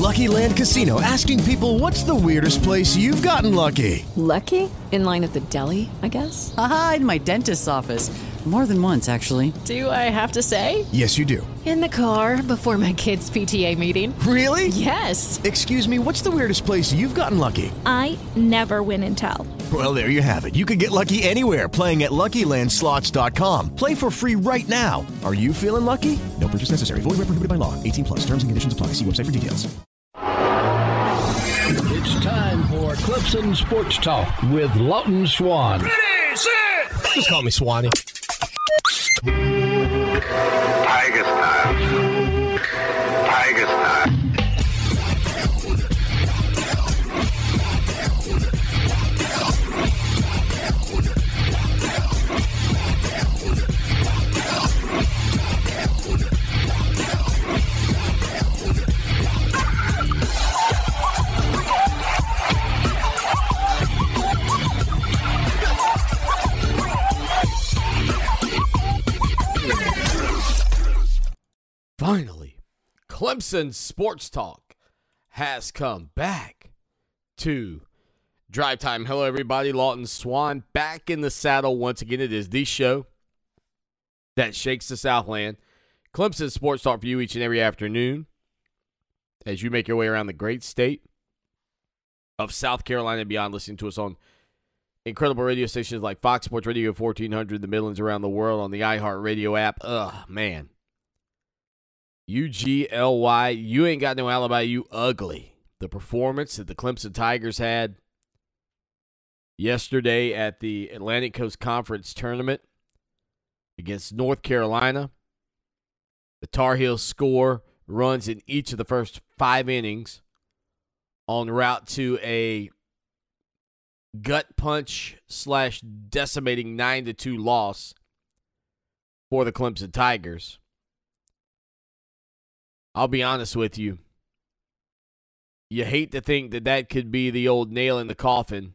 Lucky Land Casino, asking people, what's the weirdest place you've gotten lucky? Lucky? In line at the deli, I guess? Aha, in my dentist's office. More than once, actually. Do I have to say? Yes, you do. In the car before my kids' PTA meeting. Really? Yes. Excuse me, what's the weirdest place you've gotten lucky? I never win and tell. Well, there you have it. You can get lucky anywhere, playing at LuckyLandSlots.com. Play for free right now. Are you feeling lucky? No purchase necessary. Void where prohibited by law. 18 plus. Terms and conditions apply. See website for details. It's time for Clemson Sports Talk with Lawton Swan. Ready, set! Just call me Swanee. Tiger style. Tiger style. Finally, Clemson Sports Talk has come back to Drive Time. Hello, everybody. Lawton Swan back in the saddle once again. It is the show that shakes the Southland. Clemson Sports Talk for you each and every afternoon as you make your way around the great state of South Carolina and beyond, listening to us on incredible radio stations like Fox Sports Radio 1400, the Midlands, around the world, on the iHeartRadio app. Man. UGLY, you ain't got no alibi, you ugly. The performance that the Clemson Tigers had yesterday at the Atlantic Coast Conference Tournament against North Carolina. The Tar Heels score runs in each of the first 5 innings en route to a gut punch / decimating 9-2 loss for the Clemson Tigers. I'll be honest with you. You hate to think that that could be the old nail in the coffin.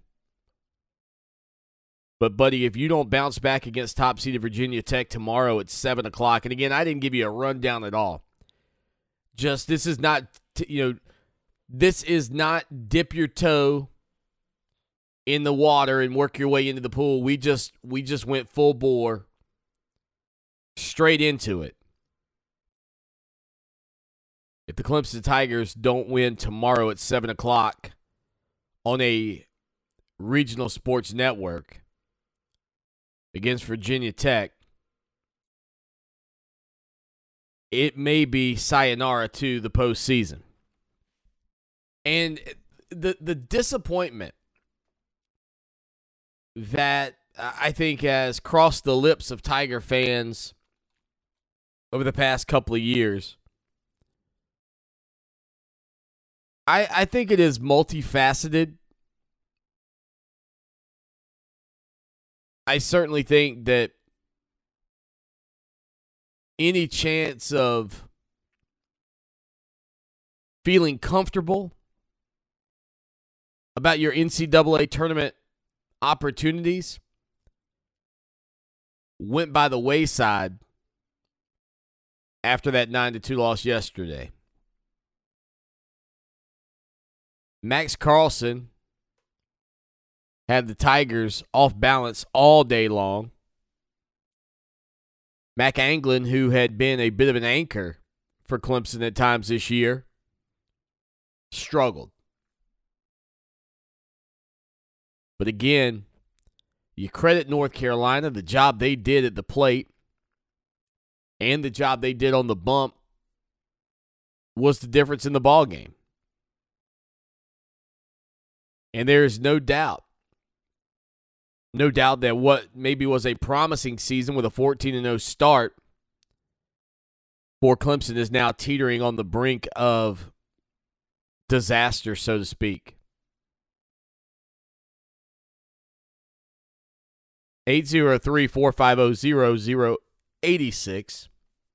But, buddy, if you don't bounce back against top-seeded Virginia Tech tomorrow at 7 o'clock, and again, I didn't give you a rundown at all. Just, this is not, this is not dip your toe in the water and work your way into the pool. We just went full bore straight into it. If the Clemson Tigers don't win tomorrow at 7 o'clock on a regional sports network against Virginia Tech, it may be sayonara to the postseason. And the disappointment that I think has crossed the lips of Tiger fans over the past couple of years, I think it is multifaceted. I certainly think that any chance of feeling comfortable about your NCAA tournament opportunities went by the wayside after that 9-2 loss yesterday. Max Carlson had the Tigers off balance all day long. Mac Anglin, who had been a bit of an anchor for Clemson at times this year, struggled. But again, you credit North Carolina, the job they did at the plate and the job they did on the bump was the difference in the ballgame. And there is no doubt that what maybe was a promising season with a 14-0 start for Clemson is now teetering on the brink of disaster, so to speak. 803-450-0086.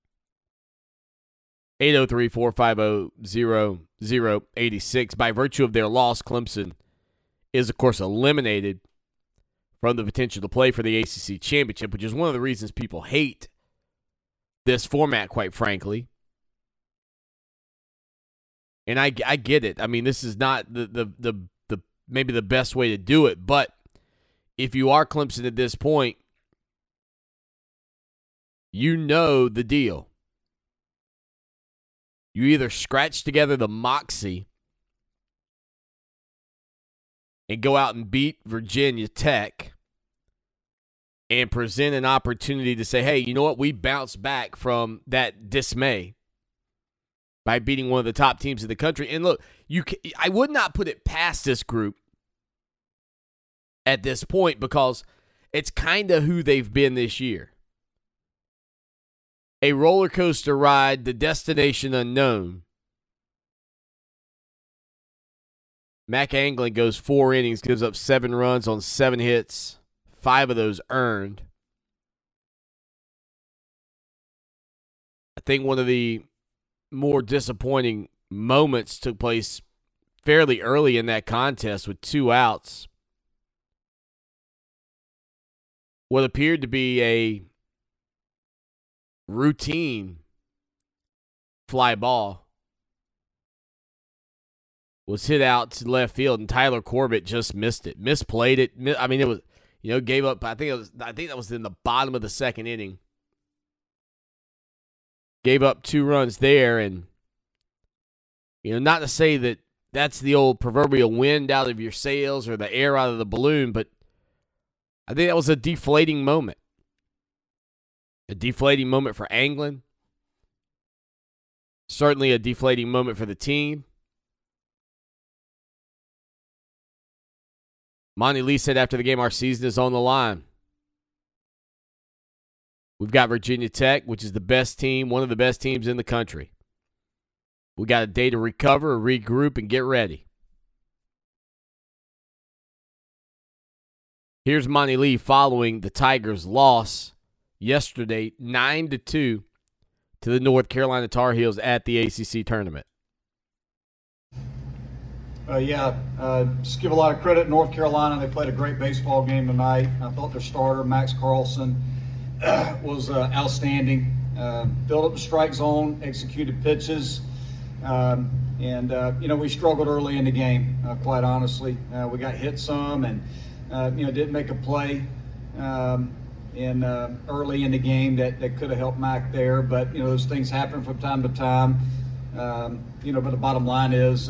803-450-0086. By virtue of their loss, Clemson is, of course, eliminated from the potential to play for the ACC Championship, which is one of the reasons people hate this format, quite frankly. And I get it. I mean, this is not the maybe the best way to do it, but if you are Clemson at this point, you know the deal. You either scratch together the moxie and go out and beat Virginia Tech and present an opportunity to say, hey, you know what? We bounced back from that dismay by beating one of the top teams in the country. And look, I would not put it past this group at this point because it's kind of who they've been this year. A roller coaster ride, the destination unknown. Mac Anglin goes 4 innings, gives up 7 runs on 7 hits, 5 of those earned. I think one of the more disappointing moments took place fairly early in that contest with 2 outs. What appeared to be a routine fly ball was hit out to left field, and Tyler Corbett just missed it, misplayed it. I mean, it was, gave up. I think that was in the bottom of the 2nd inning. Gave up 2 runs there, and not to say that that's the old proverbial wind out of your sails or the air out of the balloon, but I think that was a deflating moment. A deflating moment for Anglin. Certainly a deflating moment for the team. Monty Lee said after the game, our season is on the line. We've got Virginia Tech, which is the best team, one of the best teams in the country. We got a day to recover, regroup, and get ready. Here's Monty Lee following the Tigers' loss yesterday, 9-2 to the North Carolina Tar Heels at the ACC tournament. Just give a lot of credit to North Carolina. They played a great baseball game tonight. I thought their starter, Max Carlson, was outstanding. Built up the strike zone, executed pitches, we struggled early in the game, quite honestly. We got hit some and, didn't make a play early in the game that could have helped Mac there. But, those things happen from time to time. But the bottom line is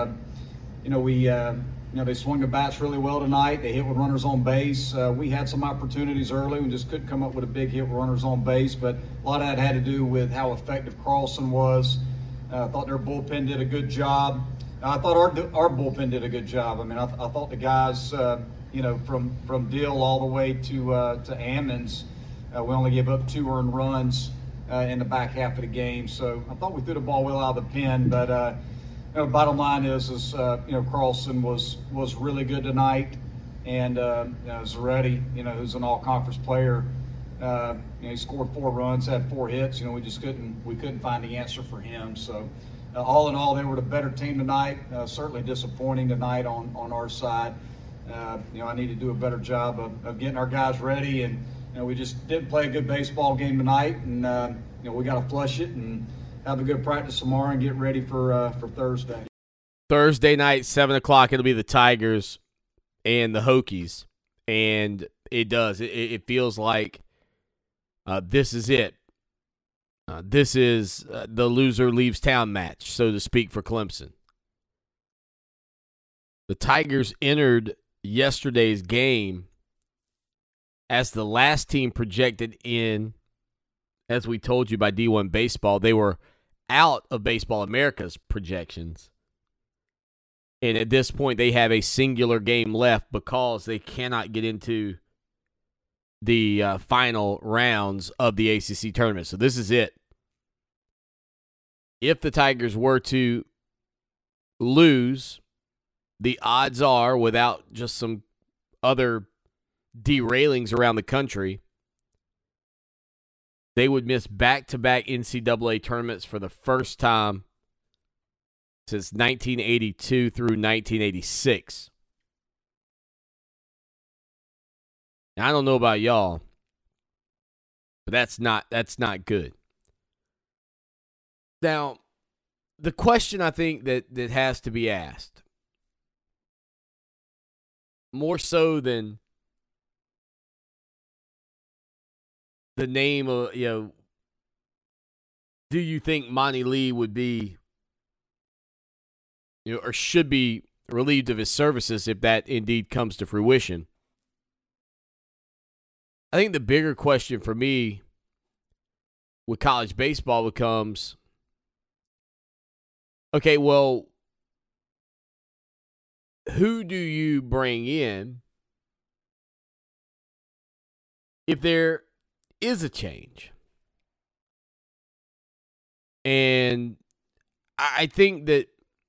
they swung the bats really well tonight. They hit with runners on base. We had some opportunities early. We just couldn't come up with a big hit with runners on base. But a lot of that had to do with how effective Carlson was. I thought their bullpen did a good job. I thought our bullpen did a good job. I mean, I thought the guys, from Dill all the way to Ammons, we only gave up 2 earned runs in the back half of the game. So I thought we threw the ball well out of the pen. But bottom line is Carlson was really good tonight, and Zaretti, who's an all-conference player, he scored 4 runs, had 4 hits. We just couldn't find the answer for him. So all in all, they were the better team tonight. Certainly disappointing tonight on our side. I need to do a better job of getting our guys ready, and we just didn't play a good baseball game tonight, and we got to flush it and have a good practice tomorrow and get ready for Thursday. Thursday night, 7 o'clock, it'll be the Tigers and the Hokies. And it does. It feels like this is it. This is the loser leaves town match, so to speak, for Clemson. The Tigers entered yesterday's game as the last team projected in, as we told you, by D1 Baseball. They were out of Baseball America's projections. And at this point, they have a singular game left because they cannot get into the final rounds of the ACC tournament. So this is it. If the Tigers were to lose, the odds are, without just some other derailings around the country, they would miss back-to-back NCAA tournaments for the first time since 1982 through 1986. Now, I don't know about y'all, but that's not good. Now, the question I think that has to be asked, more so than the name of, do you think Monty Lee would be, or should be relieved of his services if that indeed comes to fruition? I think the bigger question for me with college baseball becomes, okay, well, who do you bring in if there is a change? And I think that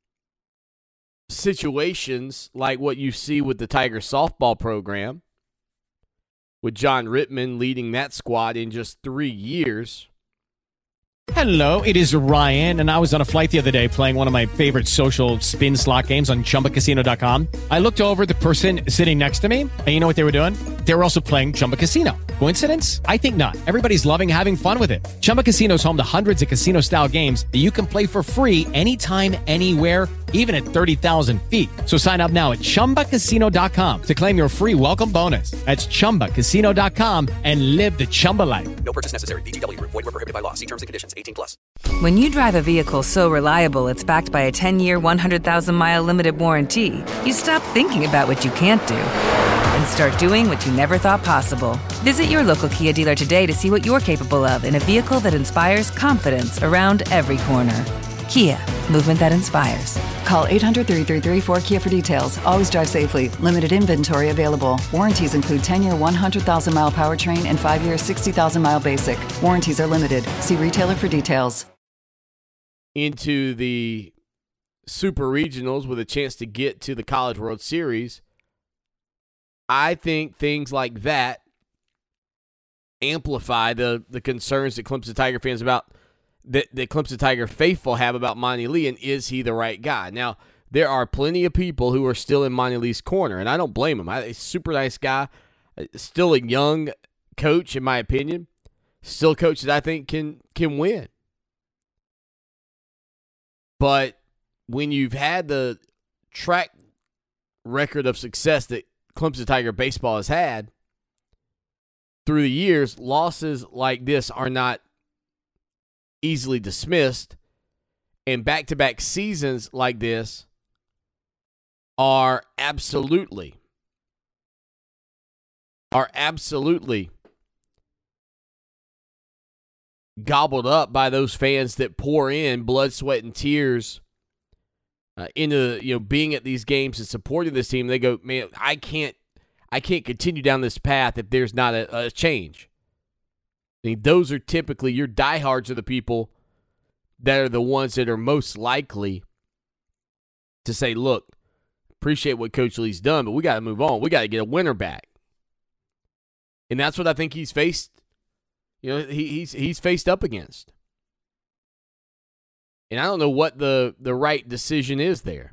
situations like what you see with the Tiger softball program, with John Rittman leading that squad in just 3 years. Hello, it is Ryan, and I was on a flight the other day playing one of my favorite social spin slot games on ChumbaCasino.com. I looked over at the person sitting next to me, and you know what they were doing? They were also playing Chumba Casino. Coincidence? I think not. Everybody's loving having fun with it. Chumba Casino is home to hundreds of casino-style games that you can play for free anytime, anywhere, even at 30,000 feet. So sign up now at ChumbaCasino.com to claim your free welcome bonus. That's ChumbaCasino.com and live the Chumba life. No purchase necessary. VGW. Void where prohibited by law. See terms and conditions. 18+. When you drive a vehicle so reliable it's backed by a 10-year, 100,000-mile limited warranty, you stop thinking about what you can't do and start doing what you never thought possible. Visit your local Kia dealer today to see what you're capable of in a vehicle that inspires confidence around every corner. Kia, movement that inspires. Call 800-333-4KIA for details. Always drive safely. Limited inventory available. Warranties include 10-year 100,000-mile powertrain and 5-year 60,000-mile basic. Warranties are limited. See retailer for details. Into the Super Regionals with a chance to get to the College World Series, I think things like that amplify the concerns that Clemson Tiger fans about that Clemson Tiger faithful have about Monty Lee, and is he the right guy? Now, there are plenty of people who are still in Monty Lee's corner, and I don't blame him. He's a super nice guy, still a young coach, in my opinion, still a coach that I think can win. But when you've had the track record of success that Clemson Tiger baseball has had through the years, losses like this are not easily dismissed, and back-to-back seasons like this are absolutely gobbled up by those fans that pour in blood, sweat, and tears into being at these games and supporting this team. They go, man, I can't continue down this path if there's not a change. I mean, those are typically your diehards, are the people that are the ones that are most likely to say, look, appreciate what Coach Lee's done, but we got to move on. We got to get a winner back. And that's what I think he's faced. He's faced up against. And I don't know what the right decision is there.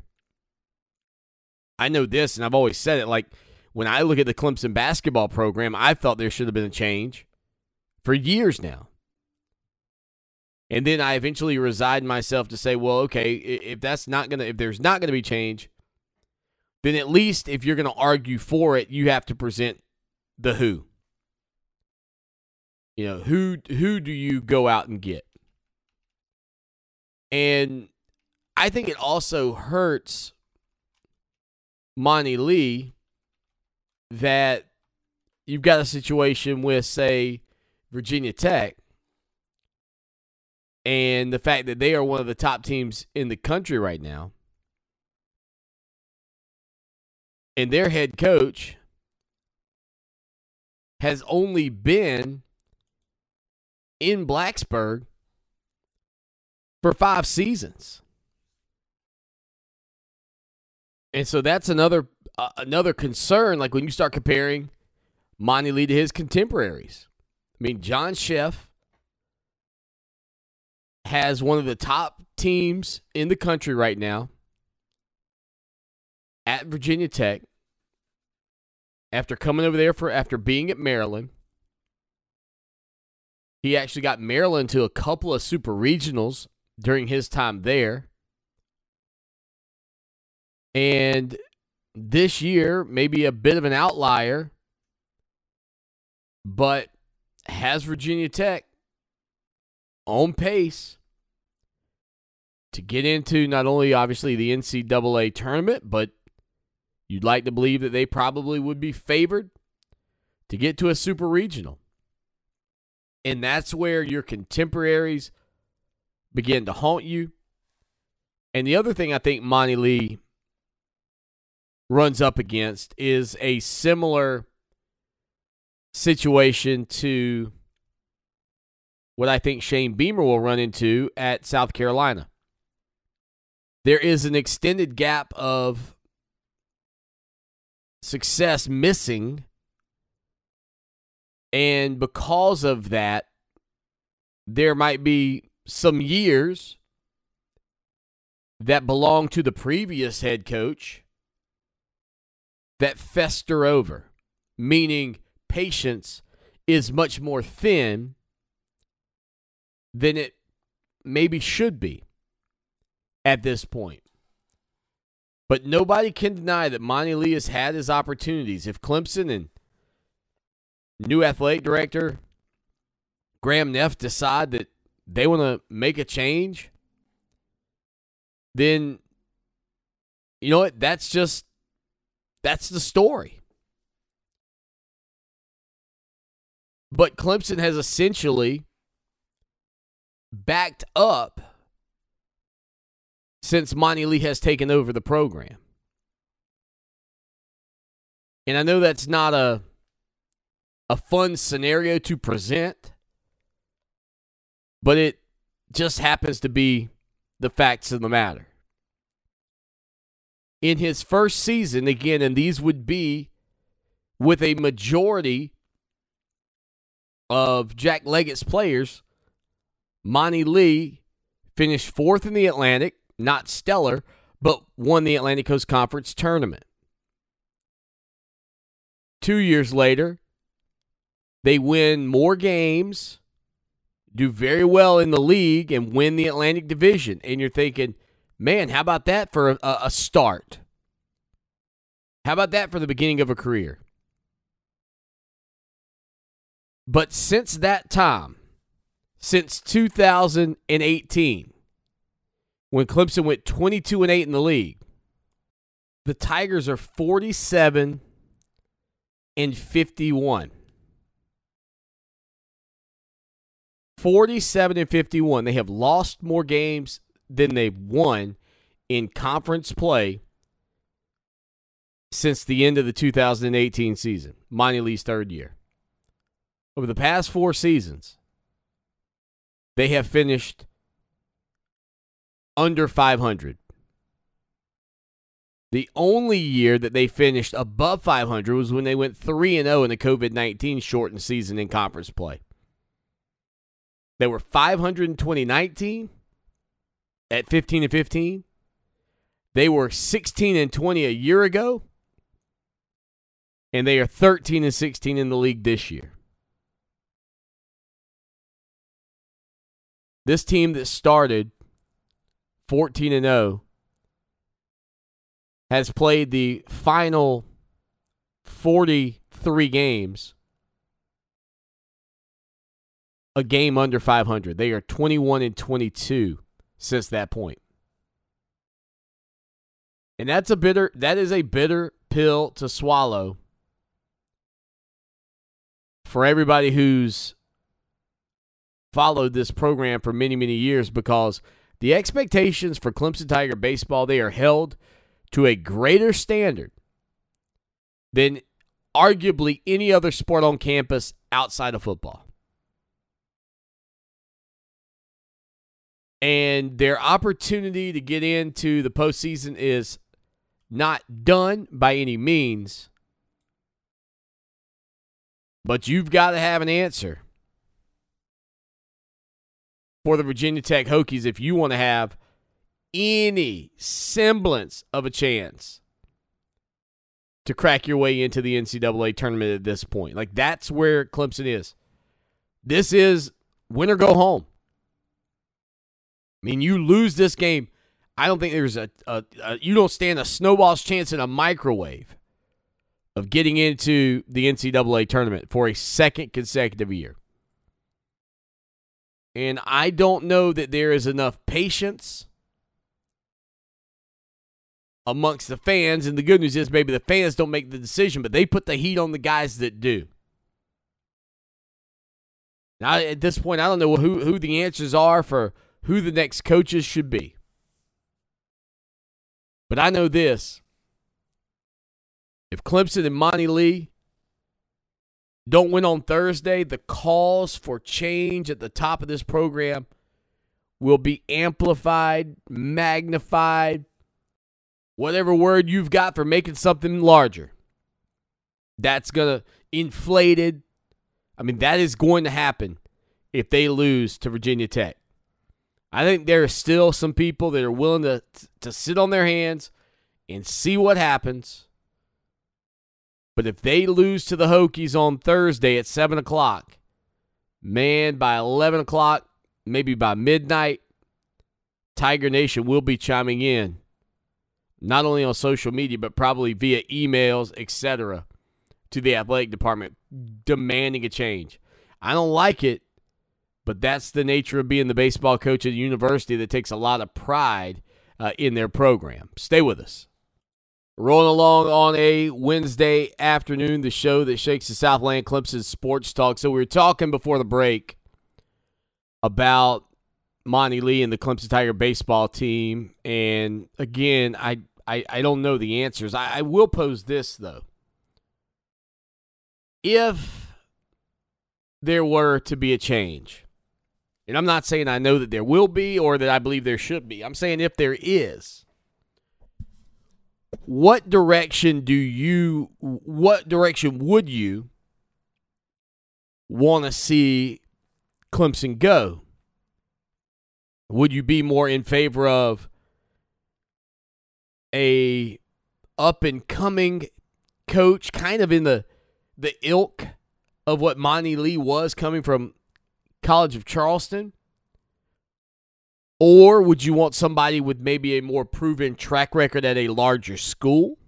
I know this, and I've always said it, like when I look at the Clemson basketball program, I felt there should have been a change for years now. And then I eventually resigned myself to say, well, okay, if there's not going to be change, then at least if you're going to argue for it, you have to present the who. Who do you go out and get? And I think it also hurts Monty Lee that you've got a situation with, say, Virginia Tech, and the fact that they are one of the top teams in the country right now, and their head coach has only been in Blacksburg for 5 seasons. And so that's another concern, like when you start comparing Monty Lee to his contemporaries. I mean, John Sheff has one of the top teams in the country right now at Virginia Tech after coming over there after being at Maryland. He actually got Maryland to a couple of super regionals during his time there. And this year, maybe a bit of an outlier, but has Virginia Tech on pace to get into not only, obviously, the NCAA tournament, but you'd like to believe that they probably would be favored to get to a super regional. And that's where your contemporaries begin to haunt you. And the other thing I think Monty Lee runs up against is a similar situation to what I think Shane Beamer will run into at South Carolina. There is an extended gap of success missing, and because of that, there might be some years that belong to the previous head coach that fester over, meaning patience is much more thin than it maybe should be at this point. But nobody can deny that Monty Lee has had his opportunities. If Clemson and new athletic director Graham Neff decide that they want to make a change, then you know what? That's the story. But Clemson has essentially backed up since Monty Lee has taken over the program. And I know that's not a fun scenario to present, but it just happens to be the facts of the matter. In his first season, again, and these would be with a majority of Jack Leggett's players, Monty Lee finished fourth in the Atlantic, not stellar, but won the Atlantic Coast Conference tournament. 2 years later, they win more games, do very well in the league, and win the Atlantic Division. And you're thinking, man, how about that for a start? How about that for the beginning of a career? But since that time, since 2018, when Clemson went 22-8 in the league, the Tigers are 47-51. 47-51. They have lost more games than they've won in conference play since the end of the 2018 season, Monty Lee's third year. Over the past 4 seasons, they have finished under 500. The only year that they finished above 500 was when they went 3-0 in the COVID-19 shortened season in conference play. They were 500 in 2019 at 15-15. They were 16-20 a year ago, and they are 13-16 in the league this year. This team that started 14-0 has played the final 43 games a game under 500. They are 21-22 since that point. And that is a bitter pill to swallow for everybody who's followed this program for many, many years, because the expectations for Clemson Tiger baseball, they are held to a greater standard than arguably any other sport on campus outside of football. And their opportunity to get into the postseason is not done by any means, but you've got to have an answer for the Virginia Tech Hokies if you want to have any semblance of a chance to crack your way into the NCAA tournament at this point. Like, that's where Clemson is. This is win or go home. I mean, you lose this game, I don't think there's you don't stand a snowball's chance in a microwave of getting into the NCAA tournament for a second consecutive year. And I don't know that there is enough patience amongst the fans. And the good news is maybe the fans don't make the decision, but they put the heat on the guys that do. Now, at this point, I don't know who the answers are for who the next coaches should be. But I know this. If Clemson and Monty Lee don't win on Thursday, the calls for change at the top of this program will be amplified, magnified, whatever word you've got for making something larger. That's going to inflated. I mean, that is going to happen if they lose to Virginia Tech. I think there are still some people that are willing to sit on their hands and see what happens. But if they lose to the Hokies on Thursday at 7 o'clock, man, by 11 o'clock, maybe by midnight, Tiger Nation will be chiming in, not only on social media, but probably via emails, etc., to the athletic department, demanding a change. I don't like it, but that's the nature of being the baseball coach at a university that takes a lot of pride in their program. Stay with us. Rolling along on a Wednesday afternoon, the show that shakes the Southland Clemson Sports Talk. So we were talking before the break about Monty Lee and the Clemson Tiger baseball team. And again, I don't know the answers. I will pose this, though. If there were to be a change, and I'm not saying I know that there will be or that I believe there should be. I'm saying if there is, what direction would you want to see Clemson go? Would you be more in favor of a up-and-coming coach, kind of in the ilk of what Monty Lee was coming from College of Charleston? Or would you want somebody with maybe a more proven track record at a larger school?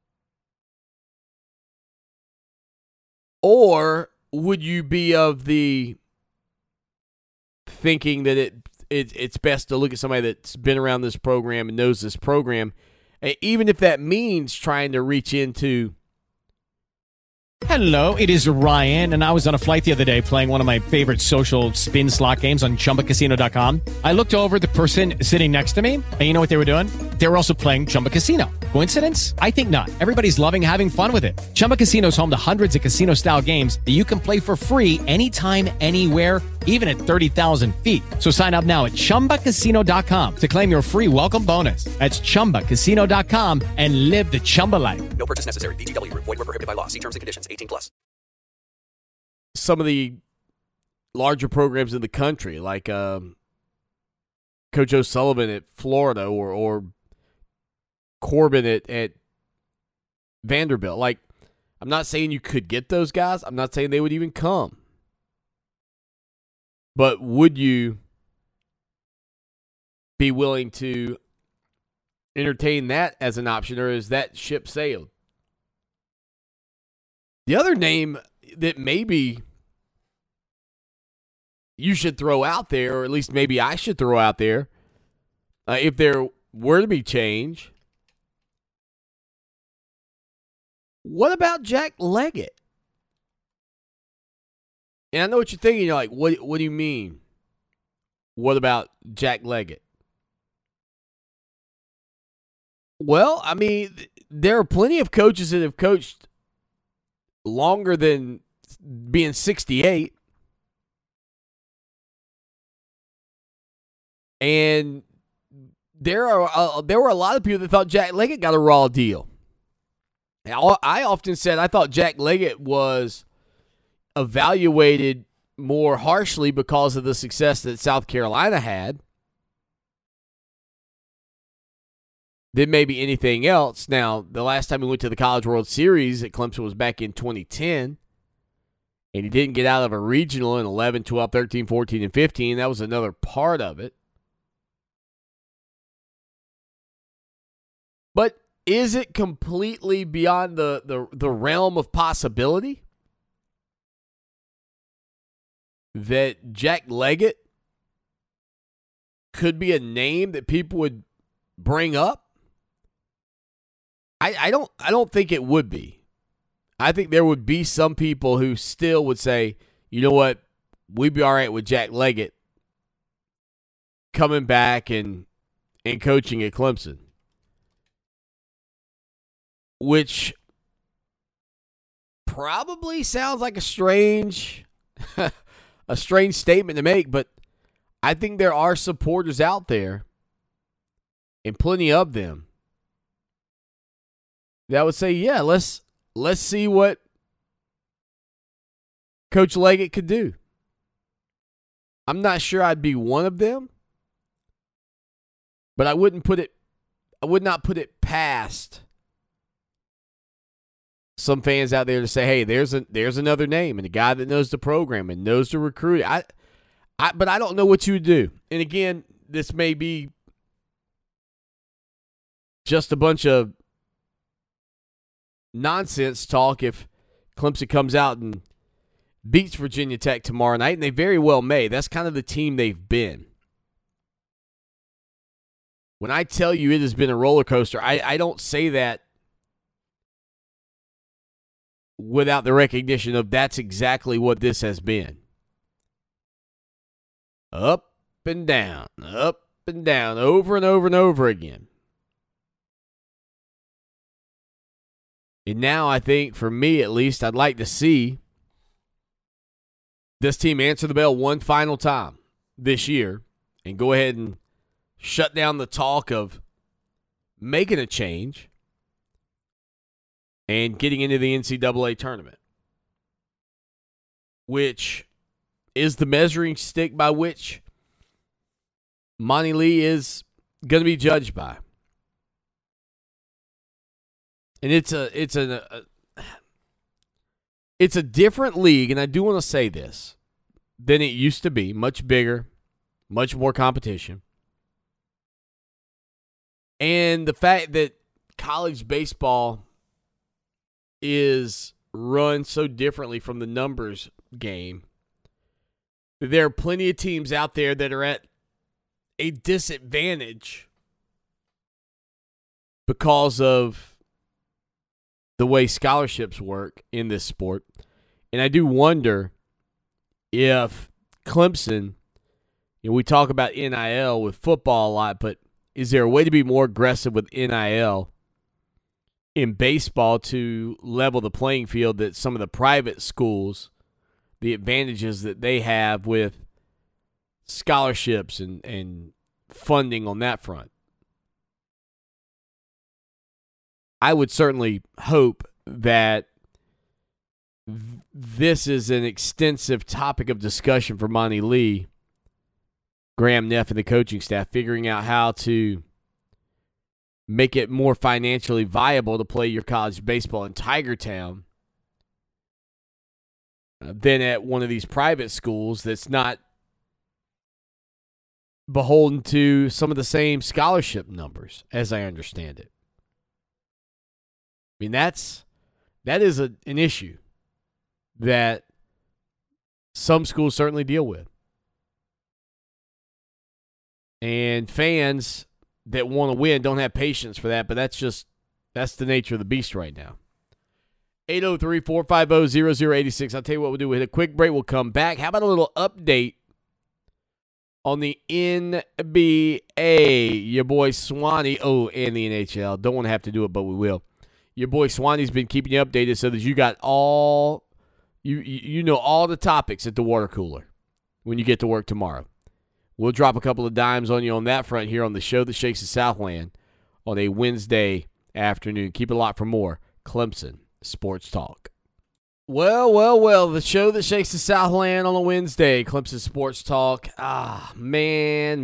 Or would you be of the thinking that it's best to look at somebody that's been around this program and knows this program, even if that means trying to reach into... Hello, it is Ryan, and I was on a flight the other day playing one of my favorite social spin slot games on ChumbaCasino.com. I looked over at the person sitting next to me, and you know what they were doing? They were also playing Chumba Casino. Coincidence? I think not. Everybody's loving having fun with it. Chumba Casino is home to hundreds of casino-style games that you can play for free anytime, anywhere, even at 30,000 feet. So sign up now at ChumbaCasino.com to claim your free welcome bonus. That's ChumbaCasino.com and live the Chumba life. No purchase necessary. VGW. Void where prohibited by law. See terms and conditions. 18+. Some of the larger programs in the country, like Coach O'Sullivan at Florida or Corbin at Vanderbilt. Like, I'm not saying you could get those guys. I'm not saying they would even come. But would you be willing to entertain that as an option, or is that ship sailed? The other name that maybe you should throw out there, or at least maybe I should throw out there, if there were to be change, what about Jack Leggett? And I know what you're thinking. You're like, what do you mean? What about Jack Leggett? Well, I mean, there are plenty of coaches that have coached longer than being 68. And there were a lot of people that thought Jack Leggett got a raw deal. I often said I thought Jack Leggett was evaluated more harshly because of the success that South Carolina had than maybe anything else. Now, the last time he went to the College World Series at Clemson was back in 2010, and he didn't get out of a regional in 11, 12, 13, 14, and 15. That was another part of it. But is it completely beyond the realm of possibility that Jack Leggett could be a name that people would bring up? I don't think it would be. I think there would be some people who still would say, you know what, we'd be all right with Jack Leggett coming back and coaching at Clemson. Which probably sounds like a strange statement to make, but I think there are supporters out there, and plenty of them, that would say, yeah, let's see what Coach Leggett could do. I'm not sure I'd be one of them, but I would not put it past some fans out there to say, hey, there's another name and a guy that knows the program and knows the recruiting. But I don't know what you would do. And again, this may be just a bunch of nonsense talk if Clemson comes out and beats Virginia Tech tomorrow night, and they very well may. That's kind of the team they've been. When I tell you it has been a roller coaster, I don't say that without the recognition of that's exactly what this has been. Up and down, over and over and over again. And now I think, for me at least, I'd like to see this team answer the bell one final time this year and go ahead and shut down the talk of making a change and getting into the NCAA tournament, which is the measuring stick by which Monty Lee is going to be judged by. And it's a different league, and I do want to say this, than it used to be. Much bigger, much more competition. And the fact that college baseball is run so differently from the numbers game, there are plenty of teams out there that are at a disadvantage because of the way scholarships work in this sport. And I do wonder if Clemson, we talk about NIL with football a lot, but is there a way to be more aggressive with NIL in baseball to level the playing field that some of the private schools, the advantages that they have with scholarships and funding on that front? I would certainly hope that this is an extensive topic of discussion for Monty Lee, Graham Neff, and the coaching staff, figuring out how to make it more financially viable to play your college baseball in Tigertown than at one of these private schools that's not beholden to some of the same scholarship numbers, as I understand it. I mean, that is an issue that some schools certainly deal with. And fans that want to win don't have patience for that, but that's the nature of the beast right now. 803-450-0086. I'll tell you what we'll do. We'll hit a quick break. We'll come back. How about a little update on the NBA? Your boy Swanee. Oh, and the NHL. Don't want to have to do it, but we will. Your boy Swanee's been keeping you updated so that you got all you know all the topics at the water cooler when you get to work tomorrow. We'll drop a couple of dimes on you on that front here on the show that shakes the Southland on a Wednesday afternoon. Keep it locked for more Clemson Sports Talk. Well, the show that shakes the Southland on a Wednesday, Clemson Sports Talk. Man.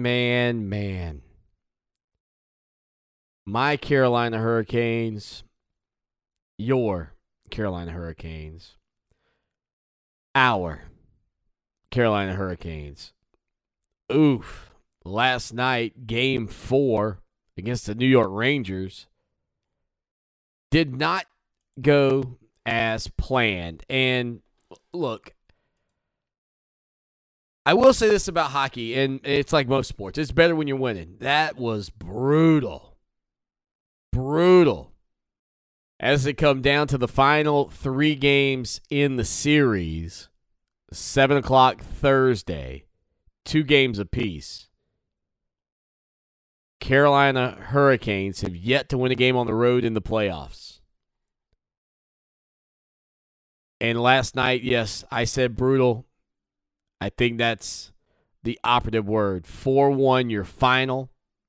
My Carolina Hurricanes, your Carolina Hurricanes, our Carolina Hurricanes. Oof. Last night, Game 4 against the New York Rangers. did not go as planned. And look, I will say this about hockey, and it's like most sports. It's better when you're winning. That was brutal. Brutal. As it come down to the final 3 games in the series, 7 o'clock Thursday, 2 games apiece. Carolina Hurricanes have yet to win a game on the road in the playoffs. And last night, yes, I said brutal. I think that's the operative word. 4-1, your final.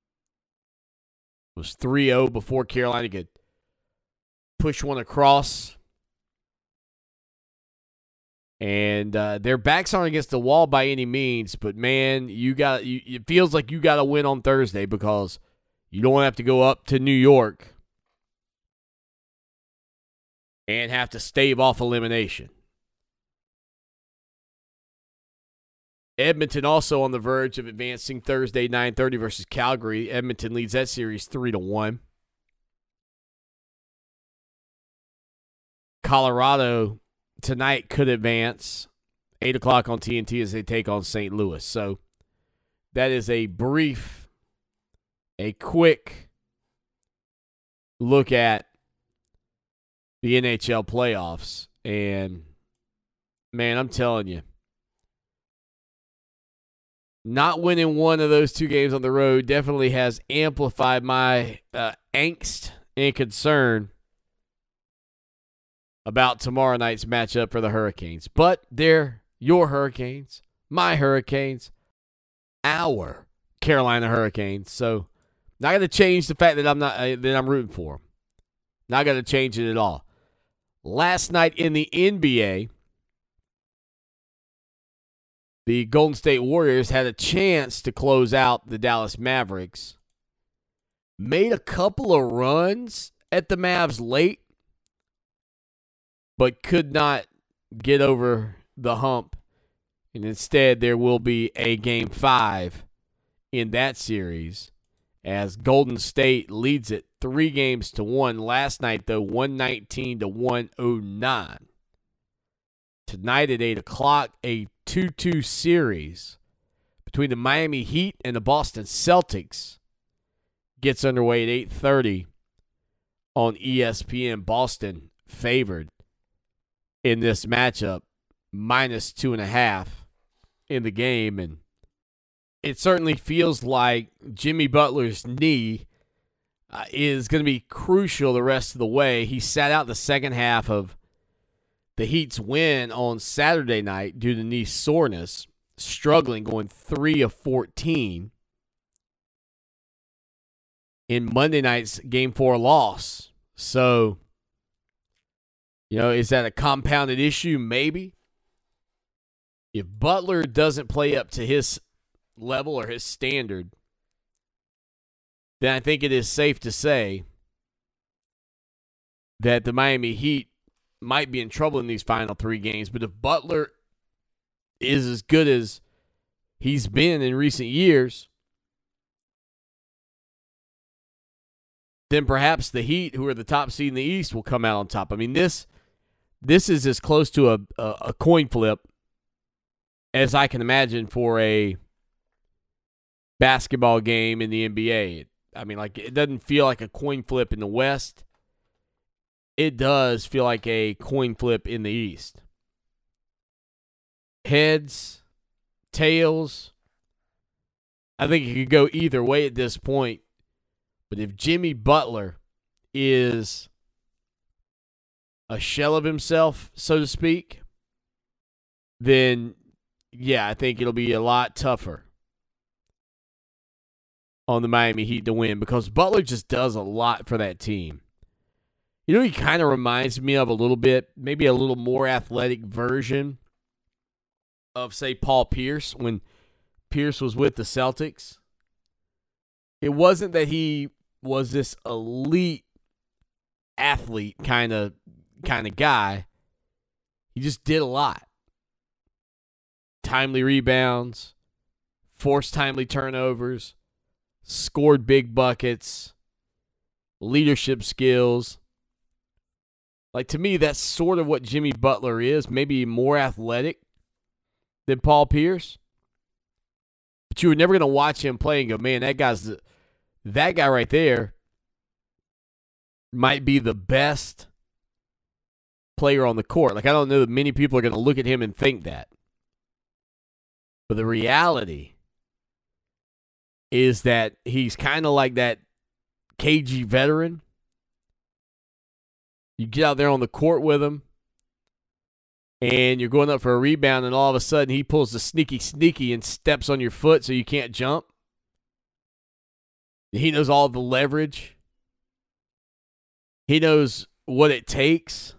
It was 3-0 before Carolina could push one across. And their backs aren't against the wall by any means, but man, it feels like you got to win on Thursday because you don't have to go up to New York and have to stave off elimination. Edmonton also on the verge of advancing Thursday, 9:30 versus Calgary. Edmonton leads that series 3-1. Colorado tonight could advance 8 o'clock on TNT as they take on St. Louis. So that is a quick look at the NHL playoffs. And, man, I'm telling you, not winning one of those 2 games on the road definitely has amplified my angst and concern about tomorrow night's matchup for the Hurricanes. But they're your Hurricanes, my Hurricanes, our Carolina Hurricanes. So not going to change the fact that I'm rooting for them. Not going to change it at all. Last night in the NBA, the Golden State Warriors had a chance to close out the Dallas Mavericks. Made a couple of runs at the Mavs late, but could not get over the hump. And instead, there will be a Game 5 in that series as Golden State leads it 3-1. Last night, though, 119-109. Tonight at 8 o'clock, a 2-2 series between the Miami Heat and the Boston Celtics gets underway at 8:30 on ESPN. Boston favored in this matchup, -2.5 in the game. And it certainly feels like Jimmy Butler's knee is going to be crucial the rest of the way. He sat out the second half of the Heat's win on Saturday night due to knee soreness, struggling, going 3 of 14 in Monday night's Game 4 loss. So, is that a compounded issue? Maybe. If Butler doesn't play up to his level or his standard, then I think it is safe to say that the Miami Heat might be in trouble in these final 3 games. But if Butler is as good as he's been in recent years, then perhaps the Heat, who are the top seed in the East, will come out on top. I mean, this is as close to a coin flip as I can imagine for a basketball game in the NBA. It doesn't feel like a coin flip in the West. It does feel like a coin flip in the East. Heads, tails, I think it could go either way at this point. But if Jimmy Butler is a shell of himself, so to speak, then, yeah, I think it'll be a lot tougher on the Miami Heat to win because Butler just does a lot for that team. He kind of reminds me of a little bit, maybe a little more athletic version of, say, Paul Pierce when Pierce was with the Celtics. It wasn't that he was this elite athlete kind of guy. He just did a lot. Timely rebounds, forced timely turnovers, scored big buckets, leadership skills. Like, to me, that's sort of what Jimmy Butler is, maybe more athletic than Paul Pierce. But you were never going to watch him play and go, man, that guy right there might be the best player on the court. Like, I don't know that many people are going to look at him and think that. But the reality is that he's kind of like that cagey veteran. You get out there on the court with him, and you're going up for a rebound, and all of a sudden he pulls the sneaky and steps on your foot so you can't jump. He knows all the leverage. He knows what it takes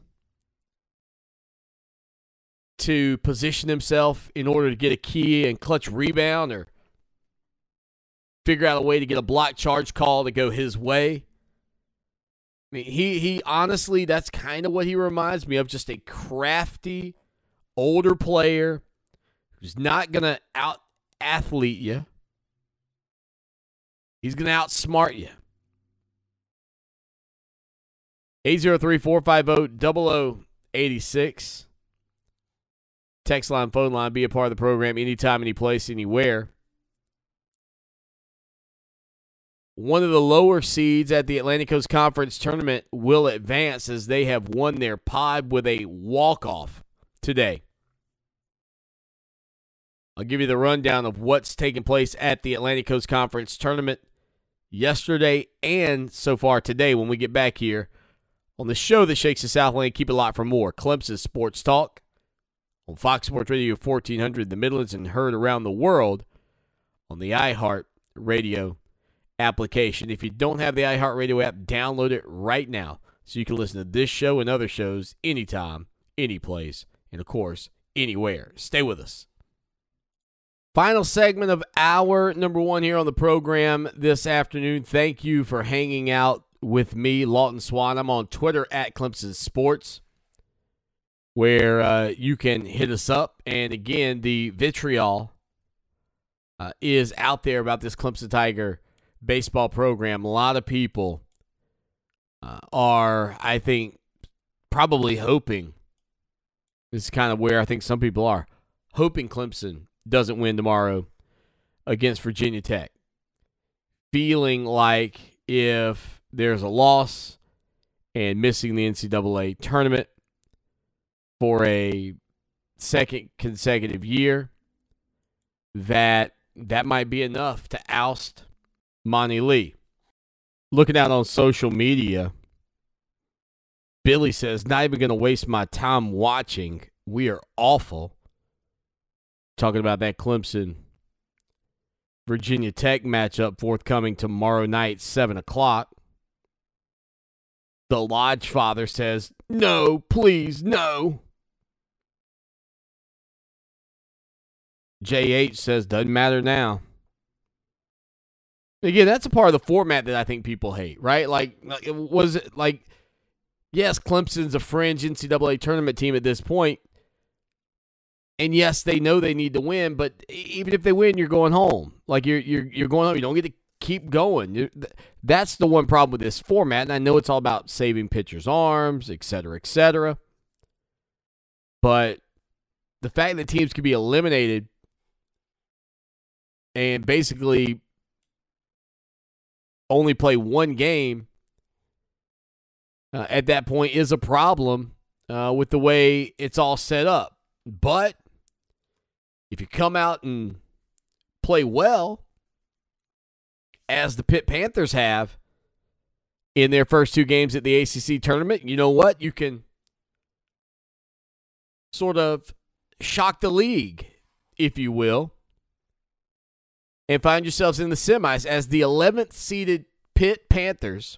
to position himself in order to get a key and clutch rebound or figure out a way to get a block charge call to go his way. I mean, he honestly, that's kind of what he reminds me of, just a crafty, older player who's not going to out-athlete you. He's going to outsmart you. 803-450-0086. Text line, phone line, be a part of the program anytime, any place, anywhere. One of the lower seeds at the Atlantic Coast Conference Tournament will advance as they have won their pod with a walk-off today. I'll give you the rundown of what's taking place at the Atlantic Coast Conference Tournament yesterday and so far today when we get back here on the show that shakes the Southland. Keep it locked for more Clemson Sports Talk on Fox Sports Radio 1400 in the Midlands and heard around the world on the iHeart Radio application. If you don't have the iHeartRadio app, download it right now so you can listen to this show and other shows anytime, any place, and of course, anywhere. Stay with us. Final segment of hour number one here on the program this afternoon. Thank you for hanging out with me, Lawton Swan. I'm on Twitter at Clemson Sports, where you can hit us up. And again, the vitriol is out there about this Clemson Tiger baseball program. A lot of people are, I think, probably hoping, this is kind of where I think some people are, hoping Clemson doesn't win tomorrow against Virginia Tech. Feeling like if there's a loss and missing the NCAA tournament for a second consecutive year, that might be enough to oust Monty Lee. Looking out on social media, Billy says, not even going to waste my time watching. We are awful. Talking about that Clemson Virginia Tech matchup forthcoming tomorrow night, 7 o'clock. The Lodge father says, no, please, no. JH says, doesn't matter now. Again, that's a part of the format that I think people hate, right? Like, was it like, yes, Clemson's a fringe NCAA tournament team at this point. And yes, they know they need to win, but even if they win, you're going home. Like, you're going home. You don't get to keep going. That's the one problem with this format. And I know it's all about saving pitchers' arms, et cetera, et cetera. But the fact that teams can be eliminated and basically only play one game at that point is a problem with the way it's all set up. But if you come out and play well, as the Pitt Panthers have in their first two games at the ACC tournament, you know what? You can sort of shock the league, if you will, and find yourselves in the semis as the 11th seeded Pitt Panthers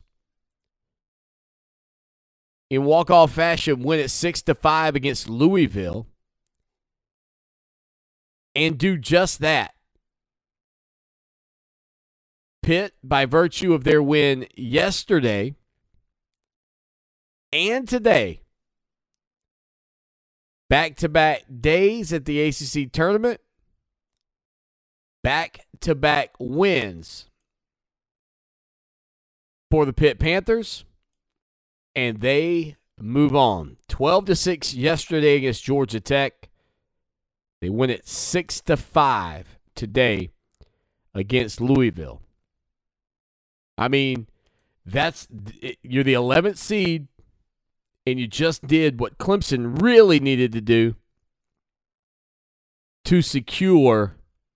in walk-off fashion win it 6-5 against Louisville and do just that. Pitt, by virtue of their win yesterday and today, back-to-back days at the ACC tournament, back-to-back wins for the Pitt Panthers, and they move on. 12-6 yesterday against Georgia Tech. They win it 6-5 today against Louisville. I mean, you're the 11th seed, and you just did what Clemson really needed to do to secure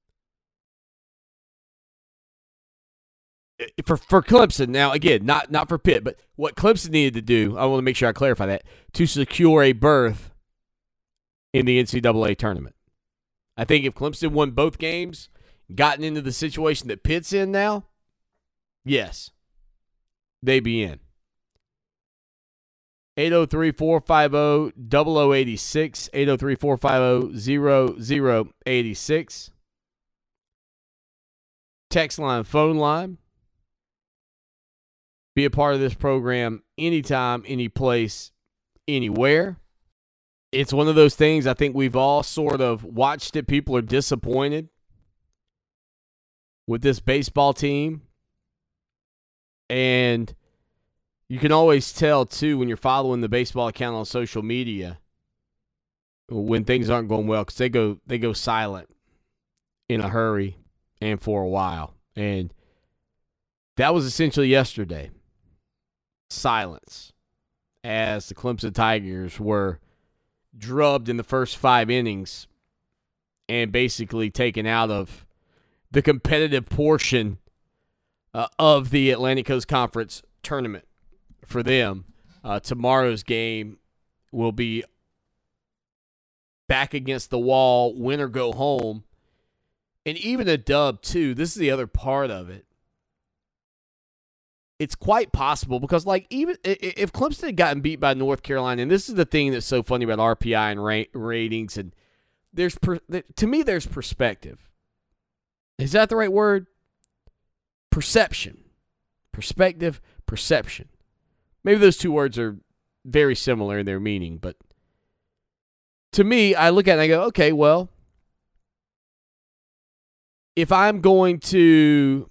for Clemson. Now, again, not for Pitt, but what Clemson needed to do, I want to make sure I clarify that, to secure a berth in the NCAA tournament. I think if Clemson won both games, gotten into the situation that Pitt's in now, yes, they'd be in. 803-450-0086, 803-450-0086. Text line, phone line. Be a part of this program anytime, any place, anywhere. It's one of those things I think we've all sort of watched it. People are disappointed with this baseball team. And you can always tell, too, when you're following the baseball account on social media when things aren't going well, because they go silent in a hurry and for a while. And that was essentially yesterday. Silence as the Clemson Tigers were drubbed in the first 5 innings and basically taken out of the competitive portion of the Atlantic Coast Conference tournament for them. Tomorrow's game will be back against the wall, win or go home. And even a dub, too, this is the other part of it. It's quite possible because, like, even if Clemson had gotten beat by North Carolina, and this is the thing that's so funny about RPI and ratings, and to me, there's perspective. Is that the right word? Perception. Perspective, perception. Maybe those two words are very similar in their meaning, but to me, I look at it and I go, okay, well, if I'm going to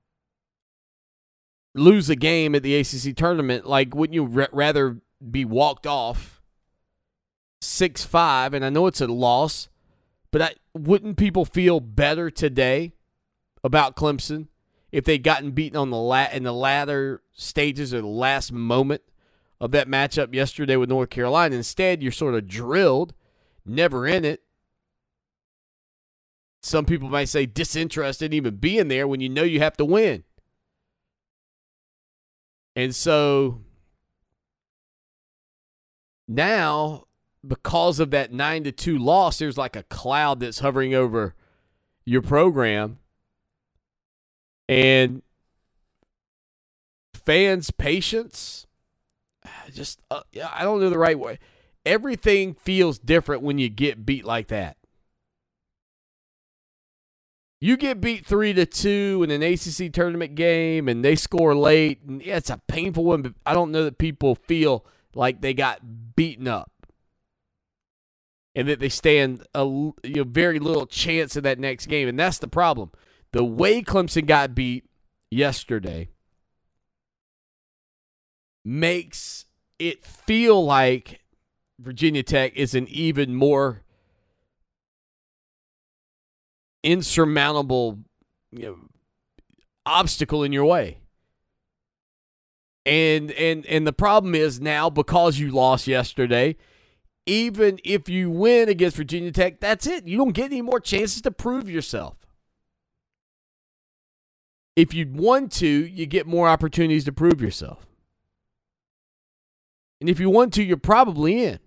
lose a game at the ACC tournament, like, wouldn't you rather be walked off 6-5? And I know it's a loss, but wouldn't people feel better today about Clemson if they'd gotten beaten on in the latter stages or the last moment of that matchup yesterday with North Carolina? Instead, you're sort of drilled, never in it. Some people might say disinterested in even being there when you know you have to win. And so now, because of that 9-2 loss, there's like a cloud that's hovering over your program. And fans' patience, just, I don't know the right way. Everything feels different when you get beat like that. You get beat 3-2 in an ACC tournament game, and they score late. And yeah, it's a painful one, but I don't know that people feel like they got beaten up and that they stand very little chance in that next game. And that's the problem. The way Clemson got beat yesterday makes it feel like Virginia Tech is an even more insurmountable obstacle in your way. And the problem is now, because you lost yesterday, even if you win against Virginia Tech, that's it. You don't get any more chances to prove yourself. If you won 2, you get more opportunities to prove yourself. And if you won 2, you're probably in.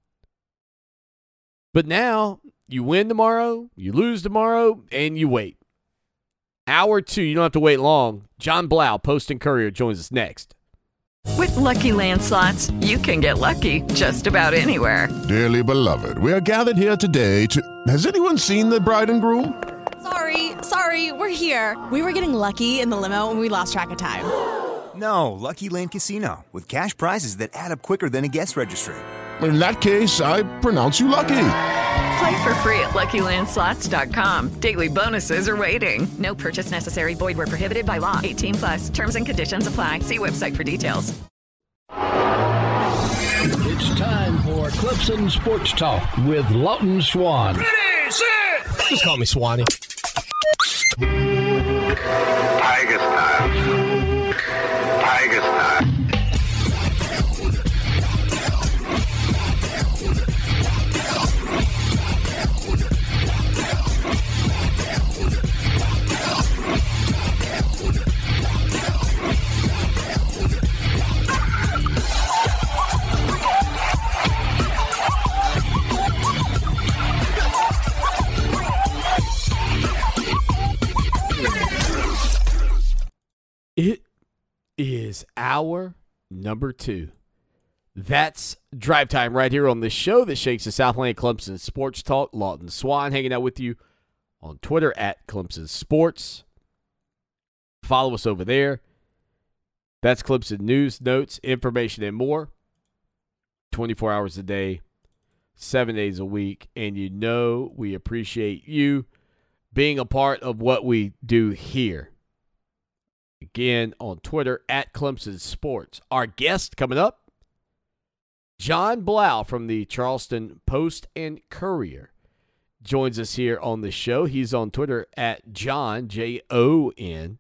But now, you win tomorrow, you lose tomorrow, and you wait. Hour 2, you don't have to wait long. John Blau, Post and Courier, joins us next. With Lucky Land Slots, you can get lucky just about anywhere. Dearly beloved, we are gathered here today to... Has anyone seen the bride and groom? Sorry, we're here. We were getting lucky in the limo and we lost track of time. No, Lucky Land Casino, with cash prizes that add up quicker than a guest registry. In that case, I pronounce you lucky. Play for free at LuckyLandSlots.com. Daily bonuses are waiting. No purchase necessary. Void where prohibited by law. 18+. Terms and conditions apply. See website for details. It's time for Clemson Sports Talk with Lawton Swan. Ready, set! Just call me Swanee. Tiger style. Tiger style. It is hour number 2. That's Drive Time right here on the show that shakes the Southland Clemson Sports Talk. Lawton Swan hanging out with you on Twitter at Clemson Sports. Follow us over there. That's Clemson news, notes, information, and more. 24 hours a day, 7 days a week. And you know we appreciate you being a part of what we do here. Again, on Twitter, at Clemson Sports. Our guest coming up, John Blau from the Charleston Post and Courier, joins us here on the show. He's on Twitter at John, Jon_Blau,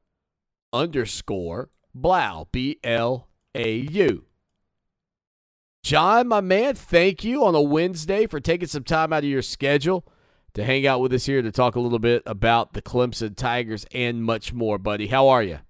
B-L-A-U. John, my man, thank you on a Wednesday for taking some time out of your schedule to hang out with us here to talk a little bit about the Clemson Tigers and much more, buddy. How are you?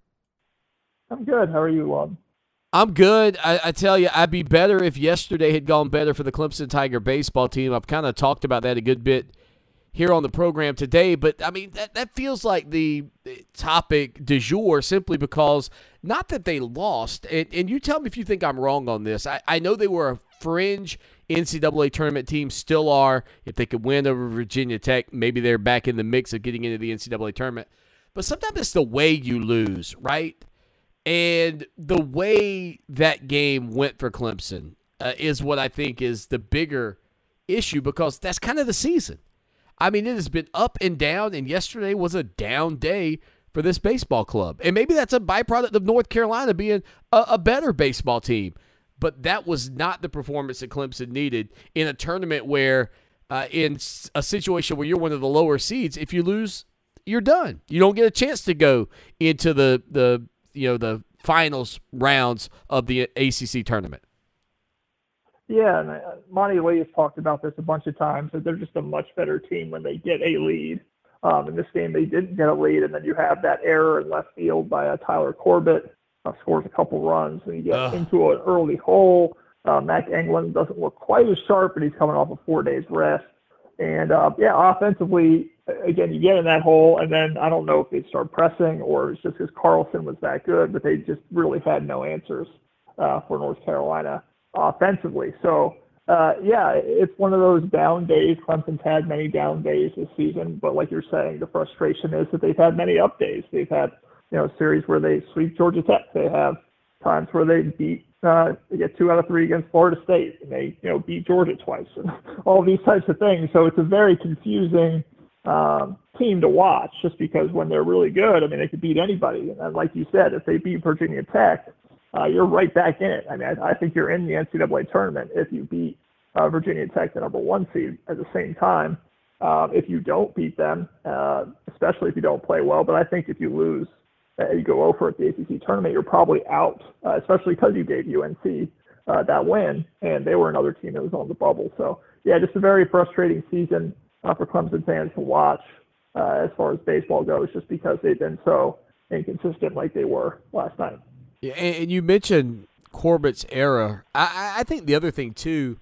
I'm good. How are you, Lon? I'm good. I tell you, I'd be better if yesterday had gone better for the Clemson Tiger baseball team. I've kind of talked about that a good bit here on the program today, but, I mean, that feels like the topic du jour simply because, not that they lost, and you tell me if you think I'm wrong on this. I know they were a fringe NCAA tournament team, still are. If they could win over Virginia Tech, maybe they're back in the mix of getting into the NCAA tournament. But sometimes it's the way you lose, right? And the way that game went for Clemson is what I think is the bigger issue, because that's kind of the season. I mean, it has been up and down, and yesterday was a down day for this baseball club. And maybe that's a byproduct of North Carolina being a better baseball team. But that was not the performance that Clemson needed in a tournament where, in a situation where you're one of the lower seeds, if you lose, you're done. You don't get a chance to go into the finals rounds of the ACC tournament. Yeah, and Monty Lee has talked about this a bunch of times, that they're just a much better team when they get a lead. In this game, they didn't get a lead, and then you have that error in left field by Tyler Corbett. Scores a couple runs, and you get into an early hole. Mac England doesn't look quite as sharp, but he's coming off of 4 days rest. And, offensively, again, you get in that hole, and then I don't know if they start pressing or it's just because Carlson was that good, but they just really had no answers for North Carolina offensively. So, it's one of those down days. Clemson's had many down days this season, but like you're saying, the frustration is that they've had many up days. They've had series where they sweep Georgia Tech. They have times where they beat, they get 2 out of 3 against Florida State, and they, beat Georgia twice, and all these types of things. So it's a very confusing team to watch, just because when they're really good, I mean, they could beat anybody. And like you said, if they beat Virginia Tech, you're right back in it. I mean, I think you're in the NCAA tournament if you beat Virginia Tech, the number 1 seed, at the same time. If you don't beat them, especially if you don't play well, but I think if you lose, you go over at the ACC tournament, you're probably out, especially because you gave UNC that win, and they were another team that was on the bubble. So, just a very frustrating season for Clemson fans to watch as far as baseball goes, just because they've been so inconsistent like they were last night. Yeah, and you mentioned Corbett's error. I think the other thing, too,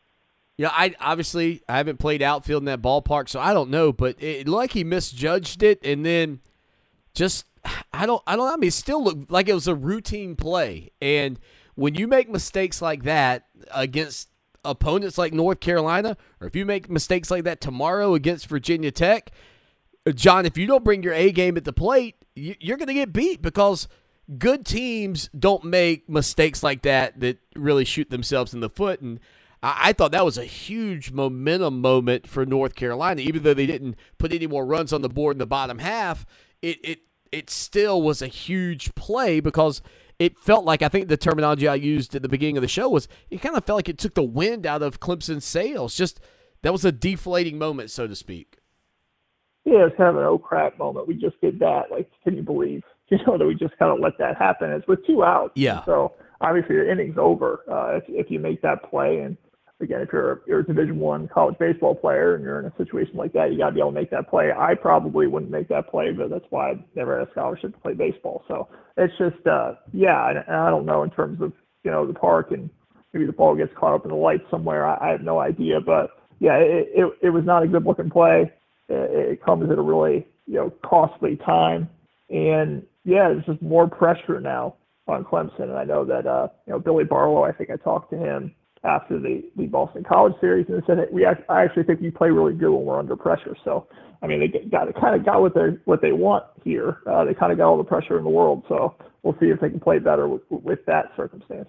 I haven't played outfield in that ballpark, so I don't know, but it looked like he misjudged it, and then just – I don't know. I mean, it still looked like it was a routine play. And when you make mistakes like that against opponents like North Carolina, or if you make mistakes like that tomorrow against Virginia Tech, John, if you don't bring your A game at the plate, you're going to get beat, because good teams don't make mistakes like that really shoot themselves in the foot. And I thought that was a huge momentum moment for North Carolina. Even though they didn't put any more runs on the board in the bottom half, it still was a huge play, because it felt like, I think the terminology I used at the beginning of the show was, it kind of felt like it took the wind out of Clemson's sails. Just, that was a deflating moment, so to speak. Yeah, it's kind of an oh crap moment. We just did that. Like, can you believe, that we just kind of let that happen? It's with 2 outs. Yeah. So obviously the inning's over if you make that play. And again, if you're a Division I college baseball player and you're in a situation like that, you got to be able to make that play. I probably wouldn't make that play, but that's why I never had a scholarship to play baseball. So it's just, and I don't know in terms of, the park, and maybe the ball gets caught up in the lights somewhere. I have no idea. But, yeah, it was not a good-looking play. It comes at a really, costly time. And, yeah, there's just more pressure now on Clemson. And I know that, Billy Barlow, I think I talked to him after the Boston College series, and said, I actually think we play really good when we're under pressure. So, I mean, they kind of got what they want here. They kind of got all the pressure in the world. So we'll see if they can play better with that circumstance.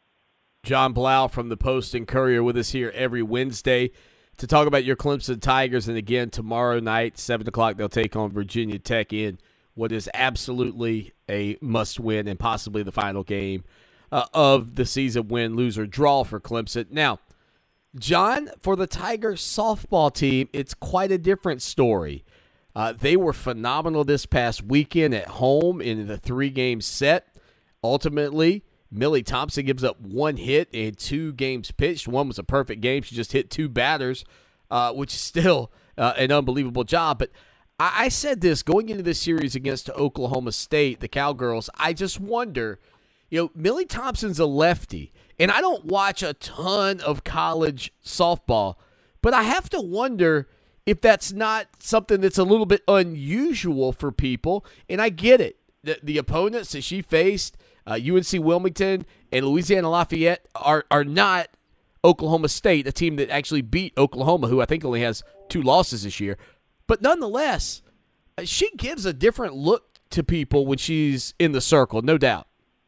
John Blau from the Post and Courier with us here every Wednesday to talk about your Clemson Tigers. And again, tomorrow night, 7 o'clock, they'll take on Virginia Tech in what is absolutely a must-win and possibly the final game of the season, win, lose, or draw for Clemson. Now, John, for the Tigers softball team, it's quite a different story. They were phenomenal this past weekend at home in the 3-game set. Ultimately, Millie Thompson gives up 1 hit in 2 games pitched. One was a perfect game. She just hit 2 batters, which is still an unbelievable job. But I said this going into this series against Oklahoma State, the Cowgirls, I just wonder, Millie Thompson's a lefty, and I don't watch a ton of college softball, but I have to wonder if that's not something that's a little bit unusual for people. And I get it. The opponents that she faced, UNC Wilmington and Louisiana Lafayette, are not Oklahoma State, a team that actually beat Oklahoma, who I think only has 2 losses this year. But nonetheless, she gives a different look to people when she's in the circle, no doubt.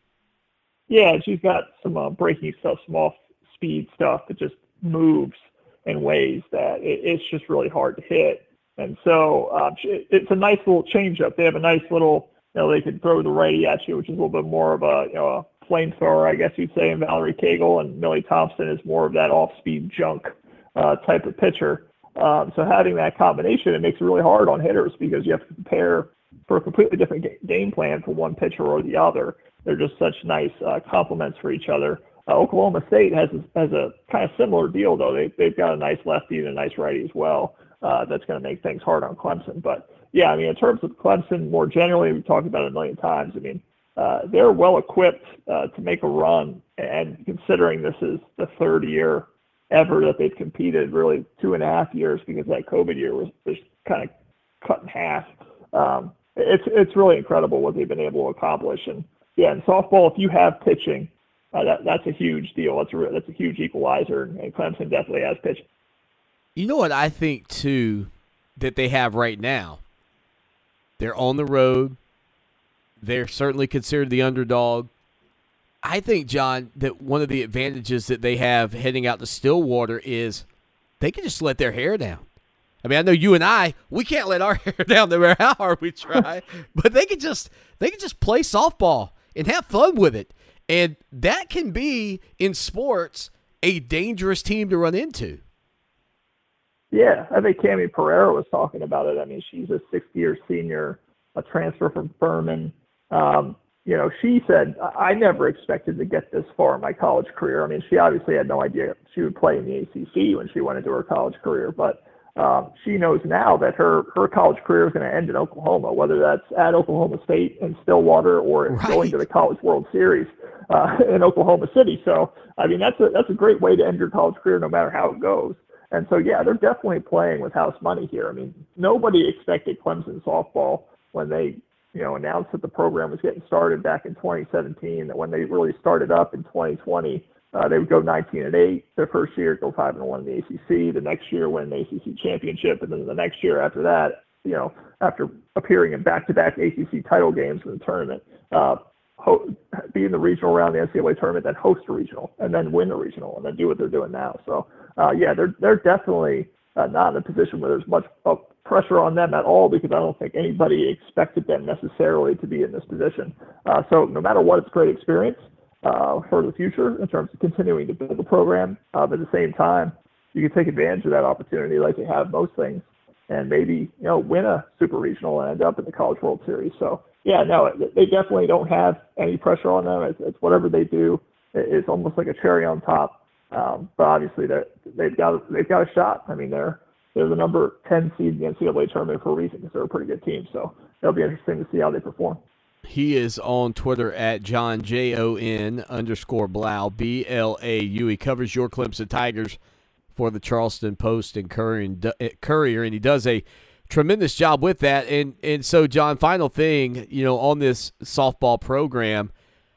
Yeah, she's got some breaking stuff, some off-speed stuff that just moves in ways that it's just really hard to hit. And so it's a nice little change-up. They have a nice little, they could throw the righty at you, which is a little bit more of a flamethrower, I guess you'd say, in Valerie Cagle, and Millie Thompson is more of that off-speed junk type of pitcher. So having that combination, it makes it really hard on hitters because you have to prepare for a completely different game plan for one pitcher or the other. They're just such nice complements for each other. Oklahoma State has a kind of similar deal, though. They've got a nice lefty and a nice righty as well. That's going to make things hard on Clemson. But, yeah, I mean, in terms of Clemson more generally, we've talked about it a million times. I mean, they're well-equipped to make a run. And considering this is the 3rd year ever that they've competed, really 2.5 years because that COVID year was kind of cut in half. It's really incredible what they've been able to accomplish. And, yeah, in softball, if you have pitching, that's a huge deal. That's a huge equalizer, and Clemson definitely has pitching. You know what I think, too, that they have right now? They're on the road. They're certainly considered the underdog. I think, John, that one of the advantages that they have heading out to Stillwater is they can just let their hair down. I mean, I know you and we can't let our hair down no matter how hard we try, but they can just play softball and have fun with it. And that can be, in sports, a dangerous team to run into. Yeah, I think Cami Pereira was talking about it. I mean, she's a 6th-year senior, a transfer from Furman. She said, I never expected to get this far in my college career. I mean, she obviously had no idea she would play in the ACC when she went into her college career, but she knows now that her college career is going to end in Oklahoma, whether that's at Oklahoma State in Stillwater or going to the College World Series in Oklahoma City. So, I mean, that's a great way to end your college career no matter how it goes. And so, yeah, they're definitely playing with house money here. I mean, nobody expected Clemson softball when they, announced that the program was getting started back in 2017, that when they really started up in 2020, they would go 19-8 their first year, go 5-1 in the ACC. The next year, win the ACC championship, and then the next year after that, after appearing in back-to-back ACC title games in the tournament, be in the regional round, the NCAA tournament, then host a regional, and then win the regional, and then do what they're doing now. So, they're definitely not in a position where there's much pressure on them at all because I don't think anybody expected them necessarily to be in this position. So no matter what, it's a great experience for the future in terms of continuing to build the program. At the same time, you can take advantage of that opportunity like they have most things and maybe, win a super regional and end up in the College World Series. So, yeah, no, they definitely don't have any pressure on them. It's whatever they do. It's almost like a cherry on top. But obviously they've got a shot. I mean, they're the number 10 seed in the NCAA tournament for a reason because they're a pretty good team. So it'll be interesting to see how they perform. He is on Twitter at John, JON_Blau, BLAU. He covers your Clemson Tigers for the Charleston Post and Courier, and he does a tremendous job with that. And so, John, final thing, on this softball program,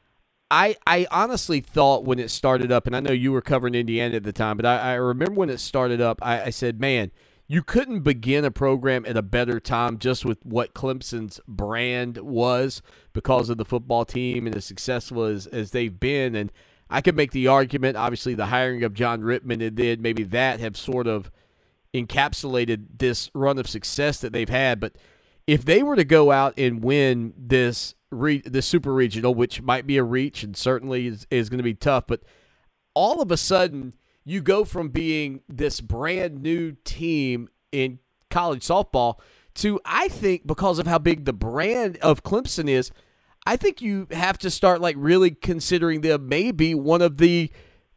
I honestly thought when it started up, and I know you were covering Indiana at the time, but I remember when it started up, I said, man, you couldn't begin a program at a better time just with what Clemson's brand was because of the football team and as successful as they've been. And I could make the argument, obviously, the hiring of John Rittman and then maybe that have sort of encapsulated this run of success that they've had. But if they were to go out and win this the Super Regional, which might be a reach and certainly is going to be tough, but all of a sudden you go from being this brand new team in college softball to, I think, because of how big the brand of Clemson is, I think you have to start really considering them maybe one of the,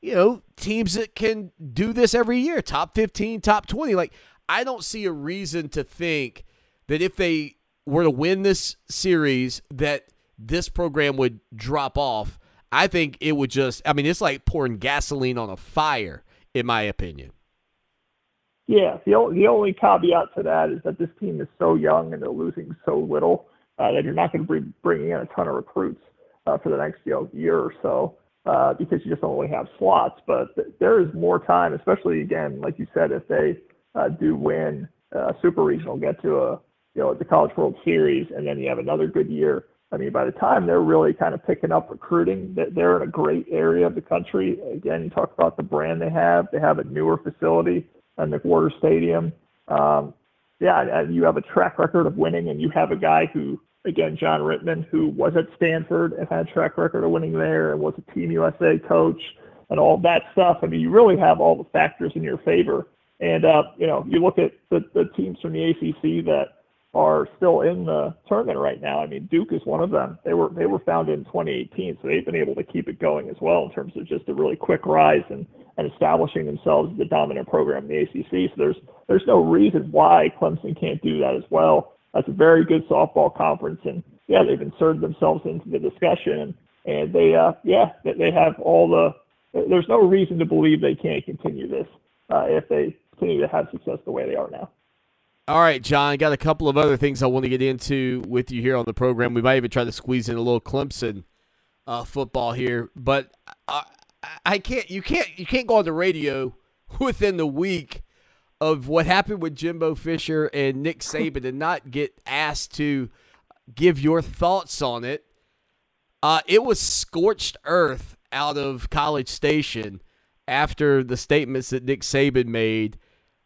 teams that can do this every year, top 15, top 20. I don't see a reason to think that if they were to win this series that this program would drop off. I think it would it's like pouring gasoline on a fire, in my opinion. Yeah, the only caveat to that is that this team is so young and they're losing so little that you're not going to be bringing in a ton of recruits for the next year or so because you just only have slots. But there is more time, especially, again, like you said, if they do win Super Regional, get to the College World Series, and then you have another good year. I mean, by the time they're really kind of picking up recruiting, they're in a great area of the country. Again, you talk about the brand they have. They have a newer facility at McWhorter Stadium. And you have a track record of winning, and you have a guy who, again, John Rittman, who was at Stanford and had a track record of winning there and was a Team USA coach and all that stuff. I mean, you really have all the factors in your favor. And, you look at the teams from the ACC that are still in the tournament right now. I mean, Duke is one of them. They were founded in 2018, so they've been able to keep it going as well in terms of just a really quick rise and establishing themselves as the dominant program in the ACC. So there's no reason why Clemson can't do that as well. That's a very good softball conference, and they've inserted themselves into the discussion, and they have all the. There's no reason to believe they can't continue this if they continue to have success the way they are now. All right, John, I got a couple of other things I want to get into with you here on the program. We might even try to squeeze in a little Clemson football here, but I can't. You can't go on the radio within the week of what happened with Jimbo Fisher and Nick Saban and not get asked to give your thoughts on it. It was scorched earth out of College Station after the statements that Nick Saban made.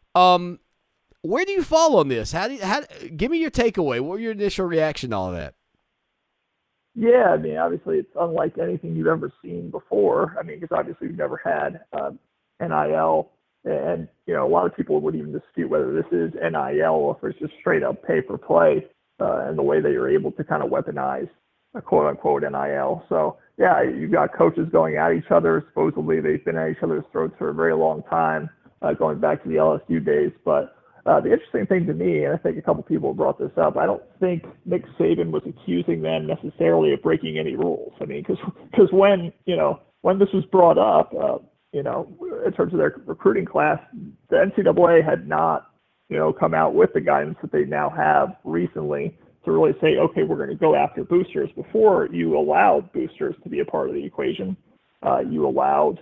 Where do you fall on this? Give me your takeaway. What was your initial reaction to all of that? Yeah, I mean, obviously it's unlike anything you've ever seen before. I mean, because obviously you've never had NIL, and a lot of people would even dispute whether this is NIL or if it's just straight up pay for play, and the way that you're able to kind of weaponize a quote unquote NIL. So yeah, you've got coaches going at each other. Supposedly they've been at each other's throats for a very long time, going back to the LSU days, but. The interesting thing to me, and I think a couple people brought this up, I don't think Nick Saban was accusing them necessarily of breaking any rules. I mean, because when this was brought up, in terms of their recruiting class, the NCAA had not, come out with the guidance that they now have recently to really say, okay, we're going to go after boosters. Before you allowed boosters to be a part of the equation, you allowed,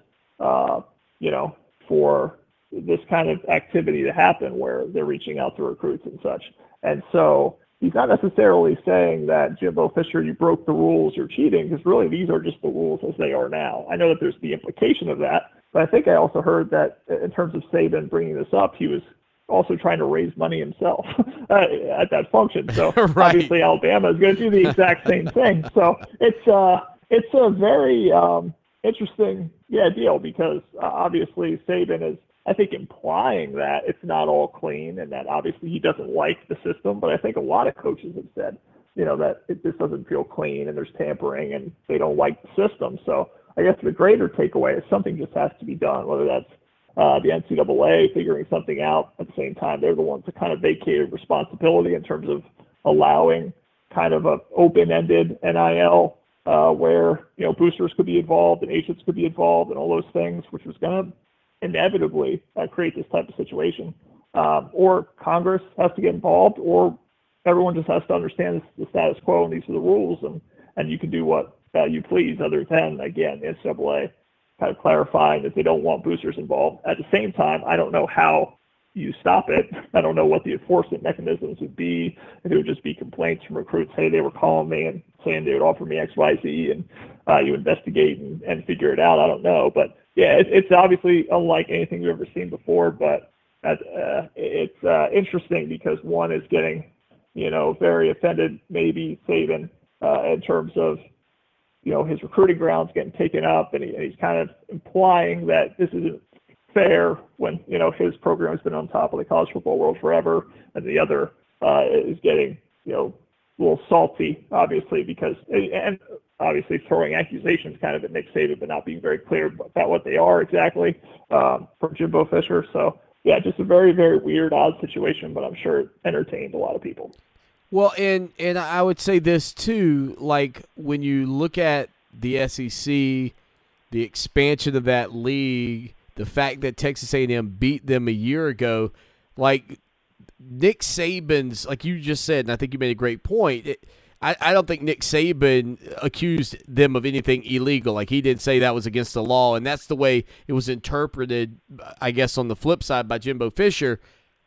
for this kind of activity to happen where they're reaching out to recruits and such. And so he's not necessarily saying that Jimbo Fisher, you broke the rules, you're cheating, because really these are just the rules as they are now. I know that there's the implication of that, but I think I also heard that in terms of Saban bringing this up, he was also trying to raise money himself at that function. So Right. obviously Alabama is going to do the exact same thing. So it's a very interesting deal because obviously Saban is, I think, implying that it's not all clean and that obviously he doesn't like the system. But I think a lot of coaches have said, that this doesn't feel clean and there's tampering and they don't like the system. So I guess the greater takeaway is something just has to be done, whether that's the NCAA figuring something out. At the same time, they're the ones that kind of vacated responsibility in terms of allowing kind of an open-ended NIL where, boosters could be involved and agents could be involved and all those things, which was going to inevitably create this type of situation. Or Congress has to get involved, or everyone just has to understand the status quo and these are the rules, and you can do what you please other than, again, NCAA kind of clarifying that they don't want boosters involved. At the same time, I don't know how you stop it. I don't know what the enforcement mechanisms would be. If it would just be complaints from recruits, hey, they were calling me and saying they would offer me X, Y, Z, and you investigate and figure it out. I don't know. But, yeah, it's obviously unlike anything we've ever seen before, but it's interesting because one is getting, very offended, maybe Saban, in terms of, his recruiting grounds getting taken up, and he's kind of implying that this isn't fair when, his program has been on top of the college football world forever, and the other is getting, a little salty, obviously, because, and obviously throwing accusations kind of at Nick Saban, but not being very clear about what they are exactly from Jimbo Fisher. So, yeah, just a very, very weird, odd situation, but I'm sure it entertained a lot of people. Well, and I would say this too, like when you look at the SEC, the expansion of that league, the fact that Texas A&M beat them a year ago, like Nick Saban's, like you just said, and I think you made a great point, I don't think Nick Saban accused them of anything illegal. Like he didn't say that was against the law, and that's the way it was interpreted, I guess, on the flip side by Jimbo Fisher.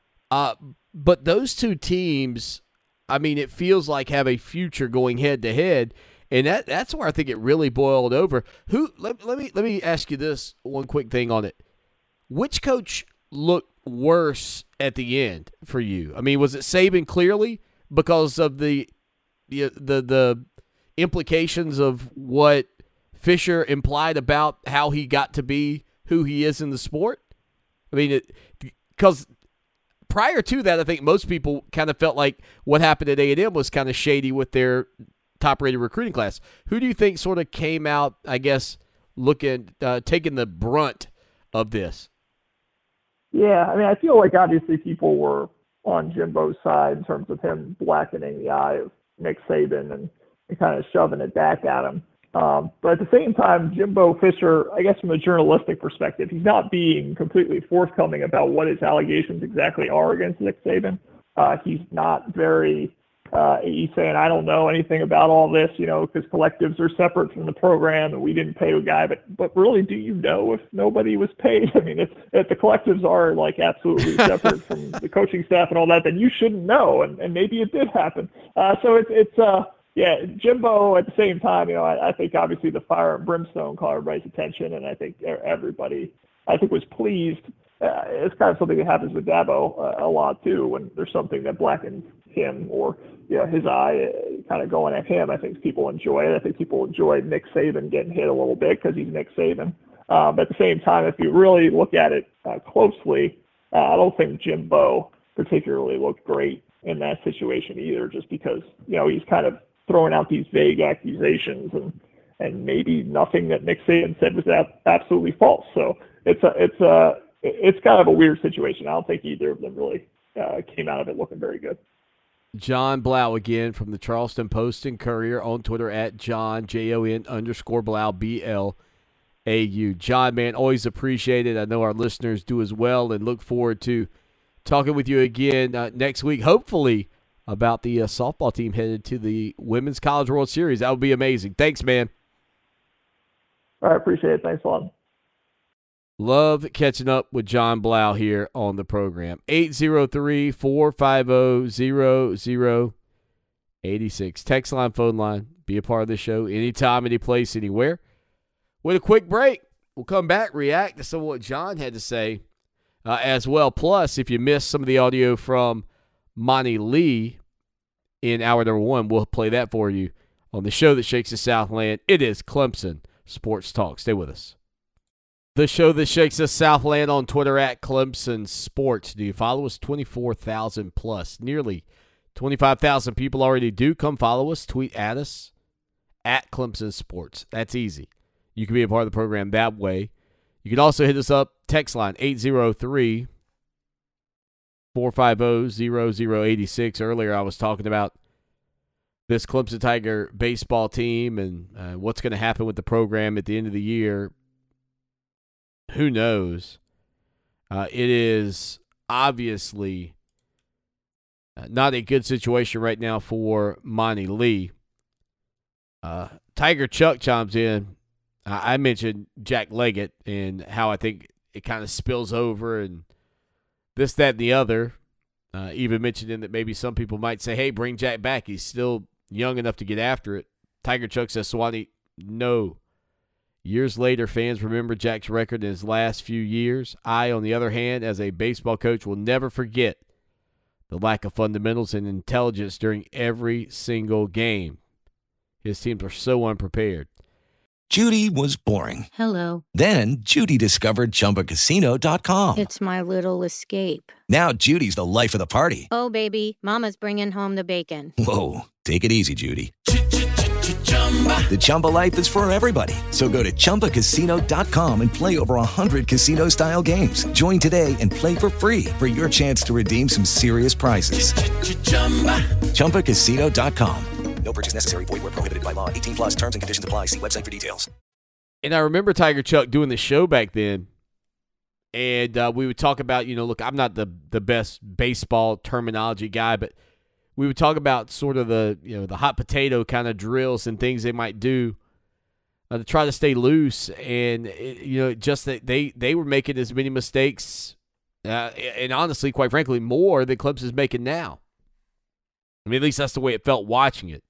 But those two teams, I mean, it feels like have a future going head-to-head, and that's where I think it really boiled over. Let me ask you this one quick thing on it. Which coach looked worse at the end for you? I mean, was it Saban clearly because of the implications of what Fisher implied about how he got to be who he is in the sport? I mean, because prior to that, I think most people kind of felt like what happened at A&M was kind of shady with their top-rated recruiting class. Who do you think sort of came out, I guess, taking the brunt of this? Yeah, I mean, I feel like obviously people were on Jimbo's side in terms of him blackening the eye of Nick Saban and kind of shoving it back at him. But at the same time, Jimbo Fisher, I guess from a journalistic perspective, he's not being completely forthcoming about what his allegations exactly are against Nick Saban. He's not very, he's saying, I don't know anything about all this, because collectives are separate from the program and we didn't pay a guy. But really, do you know if nobody was paid? I mean, if the collectives are like absolutely separate from the coaching staff and all that, then you shouldn't know. And maybe it did happen. So yeah, Jimbo at the same time, I think obviously the fire and brimstone caught everybody's attention, and I think everybody, was pleased. It's kind of something that happens with Dabo a lot too, when there's something that blackens him or his eye kind of going at him. I think people enjoy it. I think people enjoy Nick Saban getting hit a little bit because he's Nick Saban. But at the same time, if you really look at it closely, I don't think Jimbo particularly looked great in that situation either, just because he's kind of throwing out these vague accusations and maybe nothing that Nick Saban said was absolutely false. So it's kind of a weird situation. I don't think either of them really came out of it looking very good. John Blau again from the Charleston Post and Courier, on Twitter at John, JON_Blau, BLAU. John, man, always appreciate it. I know our listeners do as well, and look forward to talking with you again next week, hopefully, about the softball team headed to the Women's College World Series. That would be amazing. Thanks, man. All right, appreciate it. Thanks a lot. Love catching up with John Blau here on the program. 803-450-0086. Text line, phone line. Be a part of the show anytime, any place, anywhere. With a quick break, we'll come back, react to some of what John had to say as well. Plus, if you missed some of the audio from Monty Lee in hour number 1, we'll play that for you on the show that shakes the Southland. It is Clemson Sports Talk. Stay with us. The show that shakes the Southland on Twitter at Clemson Sports. Do you follow us? 24,000 plus. Nearly 25,000 people already do. Come follow us. Tweet at us at Clemson Sports. That's easy. You can be a part of the program that way. You can also hit us up. Text line 803-450-0086. Earlier I was talking about this Clemson Tiger baseball team and what's going to happen with the program at the end of the year. Who knows? It is obviously not a good situation right now for Monty Lee. Tiger Chuck chimes in. I mentioned Jack Leggett and how I think it kind of spills over and this, that, and the other. Even mentioning that maybe some people might say, hey, bring Jack back. He's still young enough to get after it. Tiger Chuck says, Swanee, no. Years later, fans remember Jack's record in his last few years. I, on the other hand, as a baseball coach, will never forget the lack of fundamentals and intelligence during every single game. His teams are so unprepared. Judy was boring. Hello. Then Judy discovered ChumbaCasino.com. It's my little escape. Now Judy's the life of the party. Oh, baby, mama's bringing home the bacon. Whoa, take it easy, Judy. The Chumba life is for everybody. So go to ChumbaCasino.com and play over 100 casino-style games. Join today and play for free for your chance to redeem some serious prizes. ChumbaCasino.com. No purchase necessary. Void where prohibited by law. 18 plus terms and conditions apply. See website for details. And I remember Tiger Chuck doing the show back then. And we would talk about, look, I'm not the best baseball terminology guy, but we would talk about sort of the hot potato kind of drills and things they might do to try to stay loose. And, just that they were making as many mistakes and honestly, quite frankly, more than Clemson's making now. I mean, at least that's the way it felt watching it.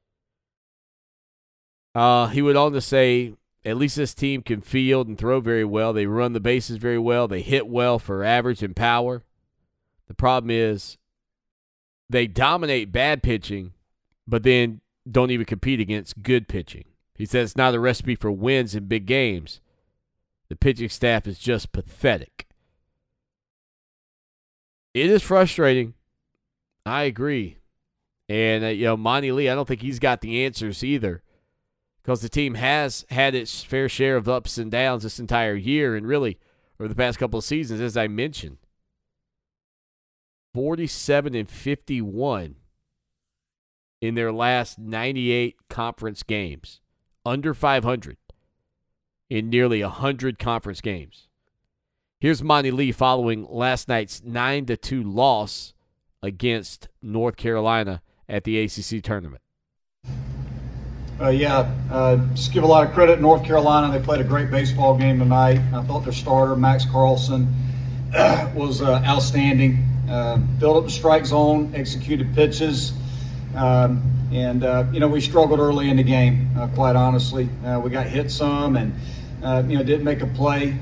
He went on to say, at least this team can field and throw very well. They run the bases very well. They hit well for average and power. The problem is they dominate bad pitching, but then don't even compete against good pitching. He says it's not a recipe for wins in big games. The pitching staff is just pathetic. It is frustrating. I agree. And, Monty Lee, I don't think he's got the answers either, because the team has had its fair share of ups and downs this entire year and really over the past couple of seasons, as I mentioned. 47-51 in their last 98 conference games, under 500 in nearly 100 conference games. Here's Monty Lee following last night's 9-2 loss against North Carolina at the ACC tournament. Just give a lot of credit to North Carolina. They played a great baseball game tonight. I thought their starter, Max Carlson, was outstanding. Built up the strike zone, executed pitches, we struggled early in the game, quite honestly. We got hit some and, didn't make a play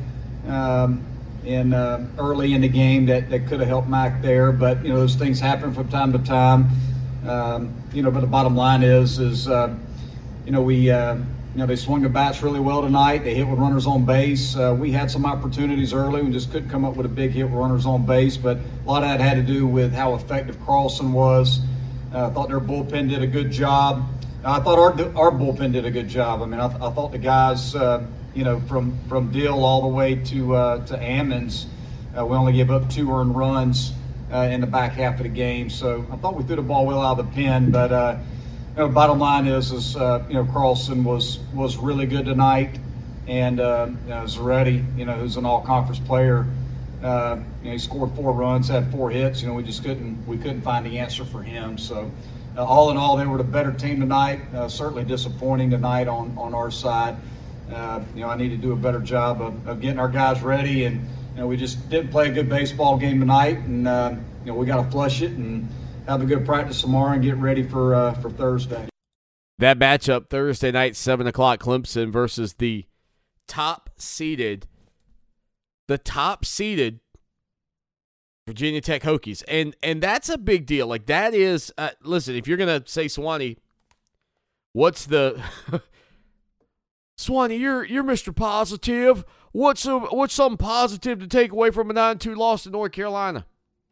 early in the game that could have helped Mac there. But, those things happen from time to time. But the bottom line is they swung the bats really well tonight. They hit with runners on base. We had some opportunities early. We just couldn't come up with a big hit with runners on base. But a lot of that had to do with how effective Carlson was. I thought their bullpen did a good job. I thought our bullpen did a good job. I mean, I thought the guys, from Dill all the way to Ammons, we only gave up 2 earned runs in the back half of the game. So I thought we threw the ball well out of the pen. But bottom line is Carlson was really good tonight, and Zaretti, who's an all-conference player, he scored 4 runs, had 4 hits. We just couldn't find the answer for him. So all in all, they were the better team tonight. Certainly disappointing tonight on our side. I need to do a better job of getting our guys ready, and we just didn't play a good baseball game tonight, and we got to flush it and have a good practice tomorrow and get ready for Thursday. That matchup Thursday night, 7 o'clock, Clemson versus the top-seeded Virginia Tech Hokies. And that's a big deal. Like, that is, listen, if you're going to say Swanee, what's the – Swanee, you're Mr. Positive. What's something positive to take away from a 9-2 loss to North Carolina?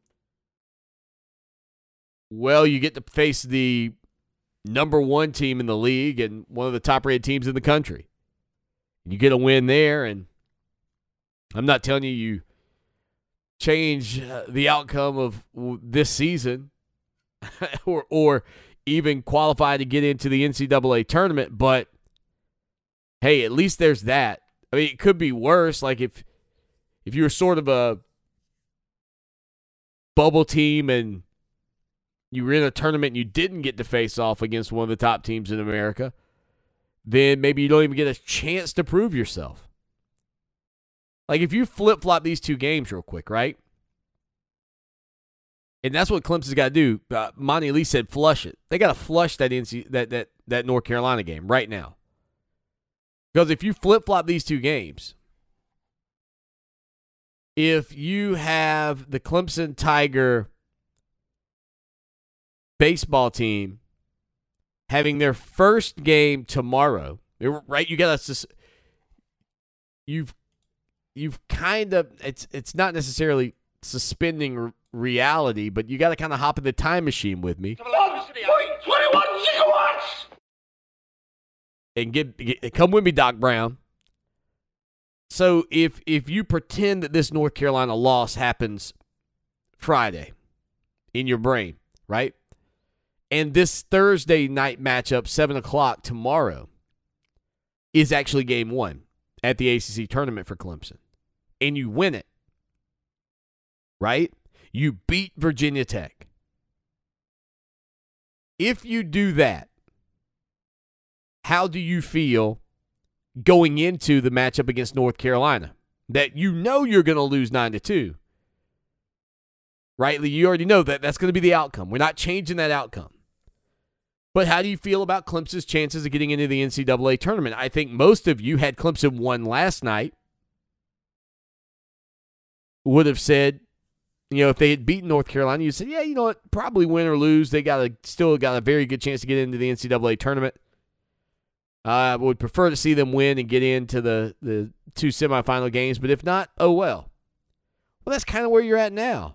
Well, you get to face the number one team in the league and one of the top-rated teams in the country. You get a win there, and I'm not telling you change the outcome of this season or even qualify to get into the NCAA tournament, but hey, at least there's that. I mean, it could be worse. Like if you were sort of a bubble team and you were in a tournament and you didn't get to face off against one of the top teams in America, then maybe you don't even get a chance to prove yourself. Like if you flip-flop these two games real quick, right? And that's what Clemson's got to do. Monty Lee said flush it. They got to flush that North Carolina game right now. Because if you flip-flop these two games, if you have the Clemson Tiger baseball team having their first game tomorrow, right? You've kind of, it's not necessarily suspending reality, but you got to kind of hop in the time machine with me. 21 gigawatts! And come with me, Doc Brown. So if you pretend that this North Carolina loss happens Friday in your brain, right? And this Thursday night matchup, 7 o'clock tomorrow, is actually game one at the ACC tournament for Clemson. And you win it, right? You beat Virginia Tech. If you do that, how do you feel going into the matchup against North Carolina? That you know you're going to lose 9-2. Right? You already know that that's going to be the outcome. We're not changing that outcome. But how do you feel about Clemson's chances of getting into the NCAA tournament? I think most of you had Clemson won last night. Would have said, if they had beaten North Carolina, you said, yeah, you know what, probably win or lose. They still got a very good chance to get into the NCAA tournament. I would prefer to see them win and get into the two semifinal games, but if not, oh well. Well, that's kind of where you're at now.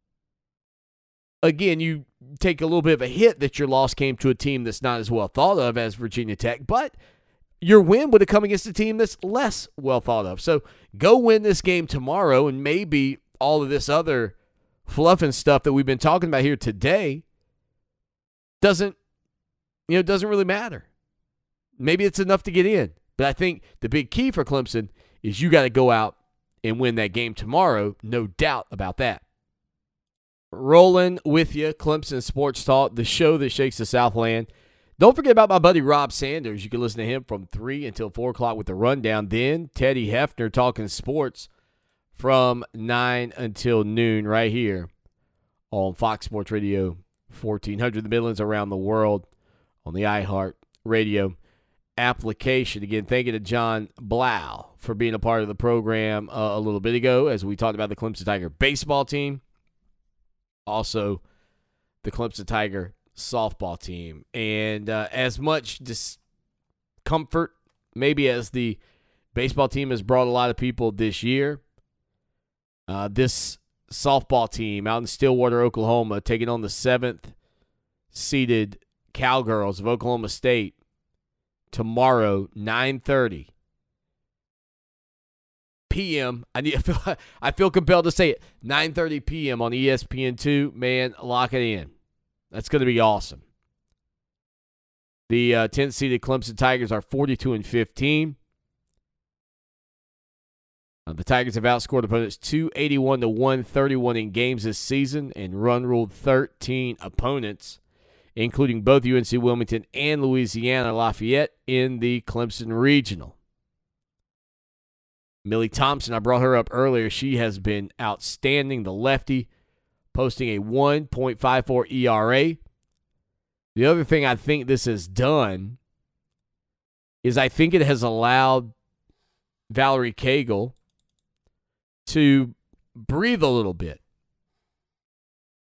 Again, you take a little bit of a hit that your loss came to a team that's not as well thought of as Virginia Tech, but your win would have come against a team that's less well thought of. So go win this game tomorrow, and maybe all of this other fluff and stuff that we've been talking about here today doesn't really matter. Maybe it's enough to get in. But I think the big key for Clemson is you got to go out and win that game tomorrow. No doubt about that. Rolling with you, Clemson Sports Talk, the show that shakes the Southland. Don't forget about my buddy Rob Sanders. You can listen to him from 3 until 4 o'clock with the rundown. Then Teddy Hefner talking sports from 9 until noon right here on Fox Sports Radio 1400, the Midlands, around the world on the iHeart Radio application. Again, thank you to John Blau for being a part of the program a little bit ago as we talked about the Clemson Tiger baseball team. Also, the Clemson Tiger softball team. And as much discomfort maybe as the baseball team has brought a lot of people this year, this softball team out in Stillwater, Oklahoma, taking on the 7th seeded Cowgirls of Oklahoma State tomorrow, 9:30 p.m. I feel compelled to say it. 9:30 p.m. on ESPN2. Man, lock it in. That's going to be awesome. The 10th seeded Clemson Tigers are 42-15. The Tigers have outscored opponents 281-131 in games this season and run-ruled 13 opponents, including both UNC Wilmington and Louisiana Lafayette in the Clemson Regional. Millie Thompson, I brought her up earlier. She has been outstanding, the lefty, posting a 1.54 ERA. The other thing I think this has done is I think it has allowed Valerie Cagle to breathe a little bit.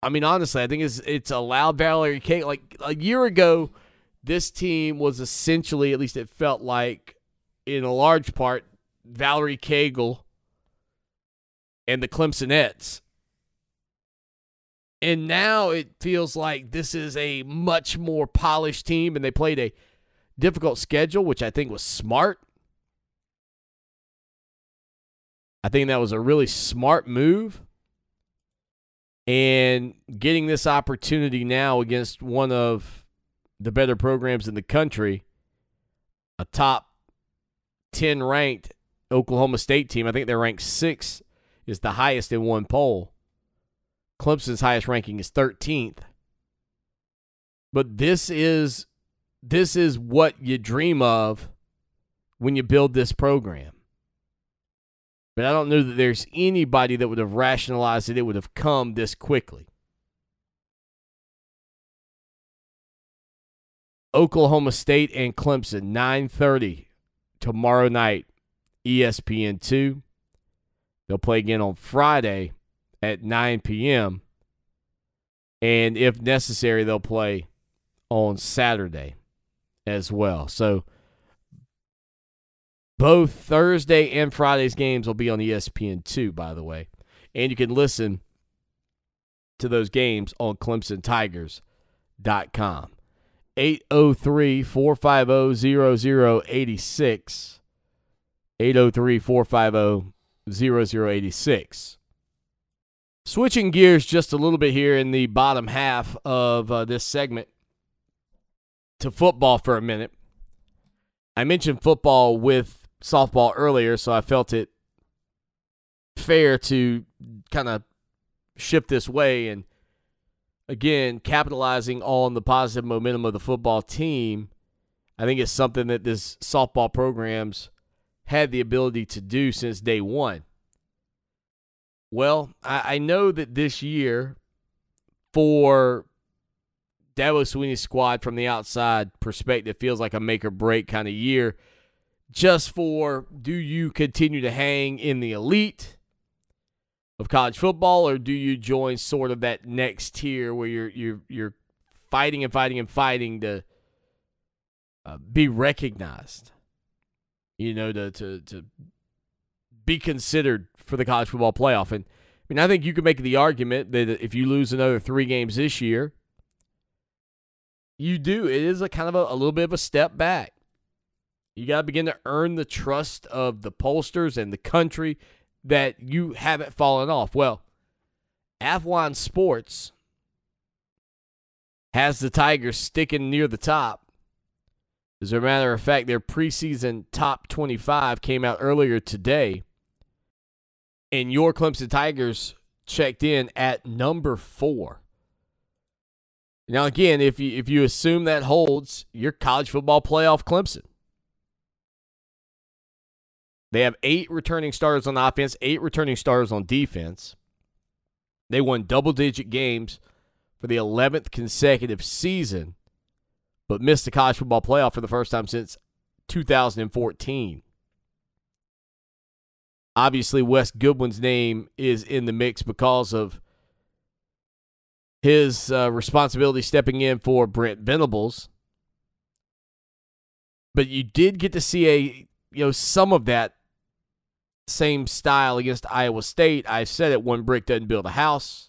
I mean, honestly, I think it's allowed Valerie Cagle. Like a year ago, this team was essentially, at least it felt like, in a large part, Valerie Cagle and the Clemsonettes. And now it feels like this is a much more polished team, and they played a difficult schedule, which I think was smart. I think that was a really smart move. And getting this opportunity now against one of the better programs in the country, a top 10 ranked Oklahoma State team. I think they're ranked 6th, is the highest in one poll. Clemson's highest ranking is 13th. But this is what you dream of when you build this program. But I don't know that there's anybody that would have rationalized that it would have come this quickly. Oklahoma State and Clemson, 9:30 tomorrow night, ESPN2. They'll play again on Friday at 9 p.m. And if necessary, they'll play on Saturday as well. So both Thursday and Friday's games will be on ESPN2, by the way. And you can listen to those games on ClemsonTigers.com. 803-450-0086. 803-450-0086. Switching gears just a little bit here in the bottom half of this segment to football for a minute. I mentioned football with softball earlier, so I felt it fair to kind of shift this way. And again, capitalizing on the positive momentum of the football team, I think it's something that this softball program's had the ability to do since day one. Well, I know that this year, for Dabo Swinney's squad from the outside perspective, feels like a make-or-break kind of year. Just for, do you continue to hang in the elite of college football, or do you join sort of that next tier where you're fighting and fighting and fighting to be recognized, to be considered for the college football playoff? And I mean, I think you could make the argument that if you lose another 3 games this year, it is a kind of a little bit of a step back. You got to begin to earn the trust of the pollsters and the country that you haven't fallen off. Well, Athlon Sports has the Tigers sticking near the top. As a matter of fact, their preseason top 25 came out earlier today, and your Clemson Tigers checked in at number 4. Now, again, if you assume that holds, you're college football playoff Clemson. They have 8 returning starters on offense, 8 returning starters on defense. They won double-digit games for the 11th consecutive season, but missed the college football playoff for the first time since 2014. Obviously, Wes Goodwin's name is in the mix because of his responsibility stepping in for Brent Venables. But you did get to see some of that same style against Iowa State. I said it, one brick doesn't build a house.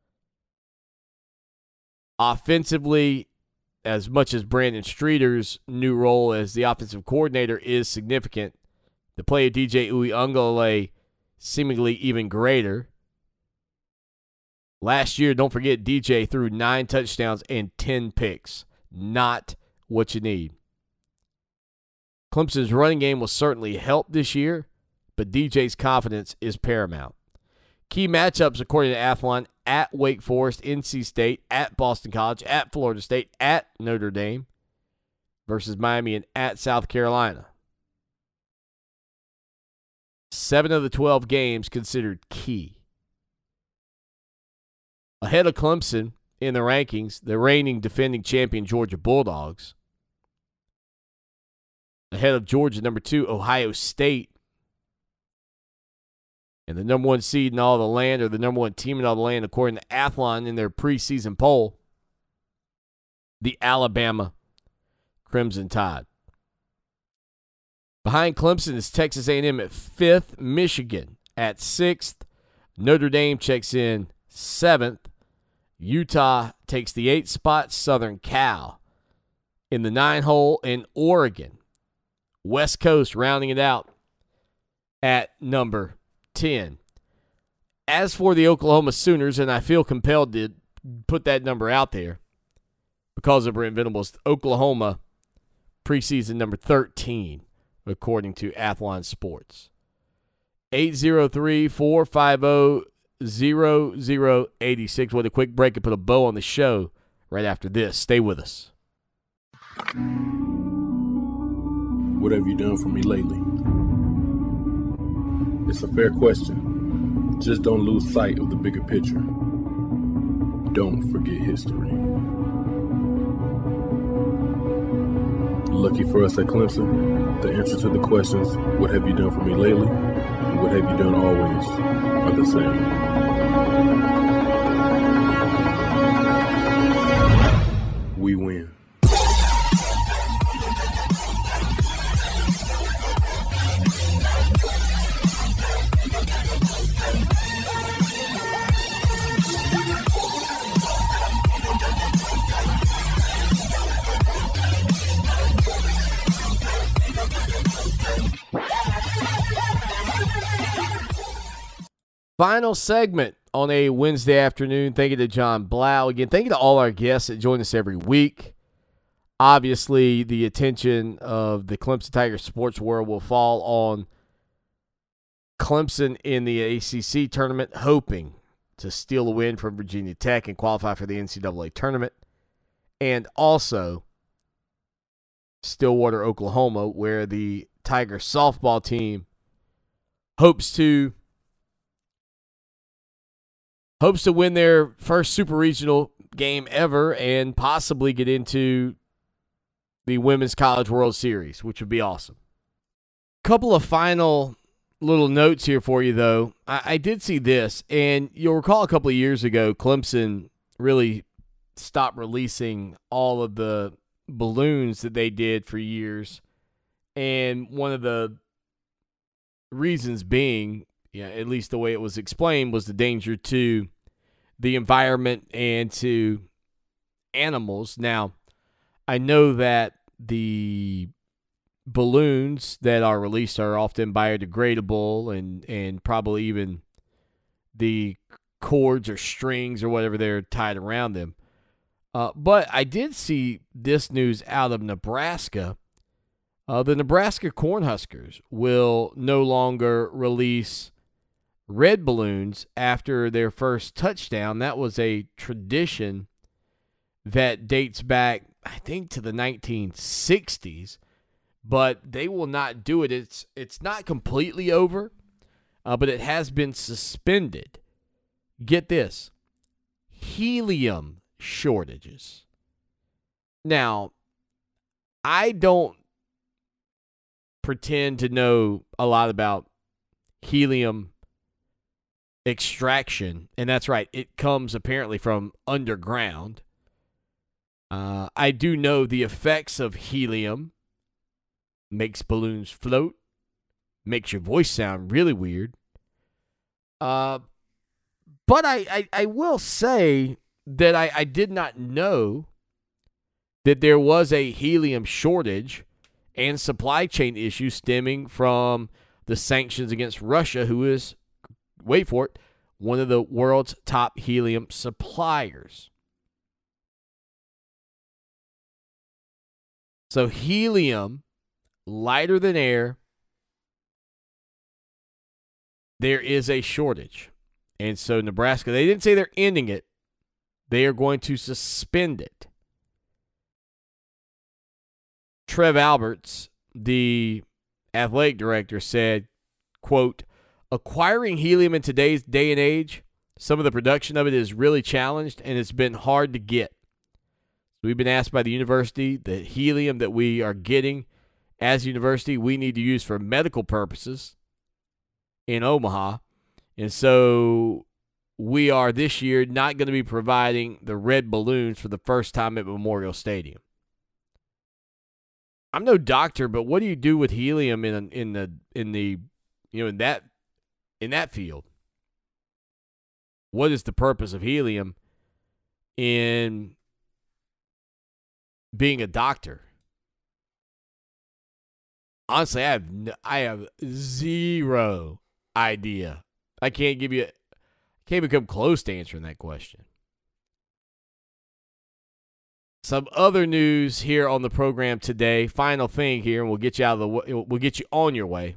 Offensively, as much as Brandon Streeter's new role as the offensive coordinator is significant, the play of DJ Uiagalelei seemingly even greater. Last year, don't forget, DJ threw 9 touchdowns and 10 picks. Not what you need. Clemson's running game will certainly help this year, but DJ's confidence is paramount. Key matchups, according to Athlon, at Wake Forest, NC State, at Boston College, at Florida State, at Notre Dame versus Miami, and at South Carolina. 7 of the 12 games considered key. Ahead of Clemson in the rankings, the reigning defending champion Georgia Bulldogs. Ahead of Georgia, number 2, Ohio State. And the number one seed in all the land, or the number one team in all the land, according to Athlon in their preseason poll, the Alabama Crimson Tide. Behind Clemson is Texas A&M at 5th, Michigan at 6th, Notre Dame checks in 7th, Utah takes the 8th spot, Southern Cal in the 9-hole, and Oregon, West Coast rounding it out at number 10. As for the Oklahoma Sooners, and I feel compelled to put that number out there because of Brent Venables, Oklahoma preseason number 13, according to Athlon Sports. 803-450-0086. With a quick break and put a bow on the show right after this. Stay with us. What have you done for me lately? It's a fair question. Just don't lose sight of the bigger picture. Don't forget history. Lucky for us at Clemson, the answer to the questions, what have you done for me lately, and what have you done always, are the same. We win. Final segment on a Wednesday afternoon. Thank you to John Blau. Again, thank you to all our guests that join us every week. Obviously, the attention of the Clemson Tigers sports world will fall on Clemson in the ACC tournament, hoping to steal a win from Virginia Tech and qualify for the NCAA tournament. And also Stillwater, Oklahoma, where the Tiger softball team hopes to win their first super regional game ever and possibly get into the Women's College World Series, which would be awesome. Couple of final little notes here for you, though. I did see this, and you'll recall a couple of years ago, Clemson really stopped releasing all of the balloons that they did for years, and one of the reasons being, at least the way it was explained, was the danger to the environment and to animals. Now, I know that the balloons that are released are often biodegradable and probably even the cords or strings or whatever they're tied around them. But I did see this news out of Nebraska. The Nebraska Cornhuskers will no longer release red balloons after their first touchdown. That was a tradition that dates back, I think, to the 1960s, but they will not do it. It's not completely over, but it has been suspended. Get this, helium shortages. Now, I don't pretend to know a lot about helium extraction, and that's right, it comes apparently from underground. I do know the effects of helium. Makes balloons float, makes your voice sound really weird. But I will say that I did not know that there was a helium shortage and supply chain issues stemming from the sanctions against Russia, who is, wait for it, one of the world's top helium suppliers. So helium, lighter than air, there is a shortage. And so Nebraska, they didn't say they're ending it. They are going to suspend it. Trev Alberts, the athletic director, said, quote, acquiring helium in today's day and age, some of the production of it is really challenged and it's been hard to get. We've been asked by the university, the helium that we are getting as a university, we need to use for medical purposes in Omaha. And so we are this year not going to be providing the red balloons for the first time at Memorial Stadium. I'm no doctor, but what do you do with helium in that field? What is the purpose of helium in being a doctor? Honestly, I have zero idea. I can't become close to answering that question. Some other news here on the program today. Final thing here, and we'll get you on your way.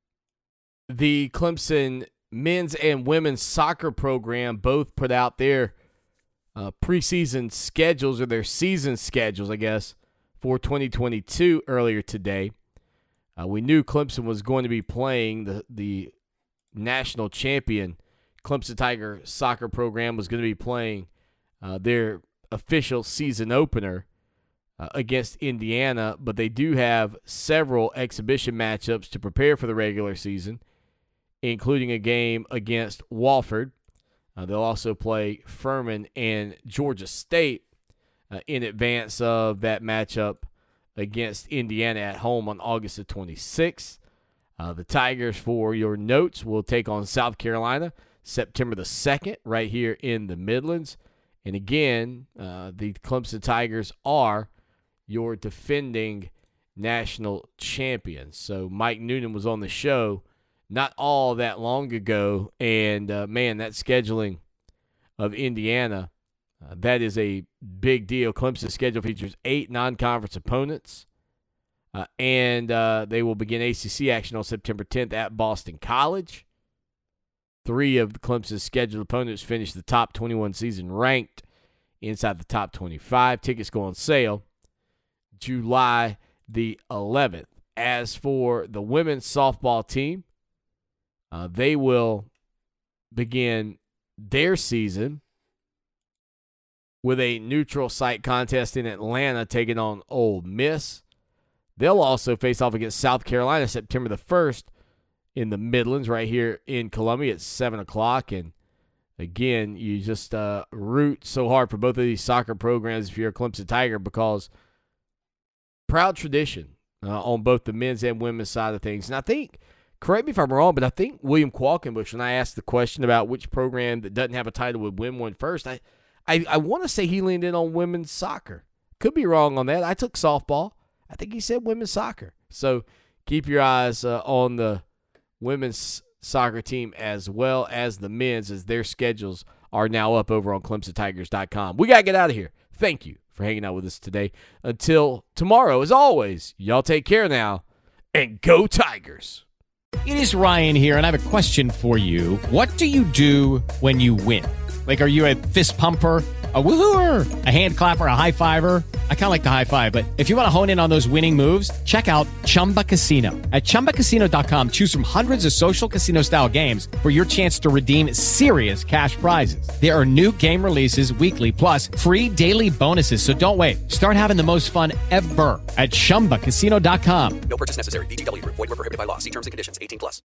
The Clemson men's and women's soccer program both put out their preseason schedules, or their season schedules, I guess, for 2022 earlier today. We knew Clemson was going to be playing the national champion. Clemson Tiger soccer program was going to be playing their official season opener against Indiana, but they do have several exhibition matchups to prepare for the regular season, including a game against Wofford. They'll also play Furman and Georgia State in advance of that matchup against Indiana at home on August the 26th. The Tigers, for your notes, will take on South Carolina September the 2nd right here in the Midlands. And again, the Clemson Tigers are your defending national champions. So Mike Noonan was on the show not all that long ago, and man, that scheduling of Indiana, that is a big deal. Clemson's schedule features 8 non-conference opponents, and they will begin ACC action on September 10th at Boston College. 3 of Clemson's scheduled opponents finished the top 21 season ranked inside the top 25. Tickets go on sale July the 11th. As for the women's softball team, they will begin their season with a neutral site contest in Atlanta taking on Ole Miss. They'll also face off against South Carolina September the 1st in the Midlands right here in Columbia at 7 o'clock. And again, you just root so hard for both of these soccer programs if you're a Clemson Tiger, because proud tradition on both the men's and women's side of things. And I think, correct me if I'm wrong, but I think William Qualkenbush, when I asked the question about which program that doesn't have a title would win one first, I want to say he leaned in on women's soccer. Could be wrong on that. I took softball. I think he said women's soccer. So keep your eyes on the women's soccer team as well as the men's, as their schedules are now up over on ClemsonTigers.com. We got to get out of here. Thank you for hanging out with us today. Until tomorrow, as always, y'all take care now, and go Tigers. It is Ryan here, and I have a question for you. What do you do when you win? Like, are you a fist pumper, a woohooer, a hand clapper, a high fiver? I kind of like the high five, but if you want to hone in on those winning moves, check out Chumba Casino. At ChumbaCasino.com, choose from hundreds of social casino-style games for your chance to redeem serious cash prizes. There are new game releases weekly, plus free daily bonuses, so don't wait. Start having the most fun ever at ChumbaCasino.com. No purchase necessary. VGW Group. Void where prohibited by law. See terms and conditions. 18+.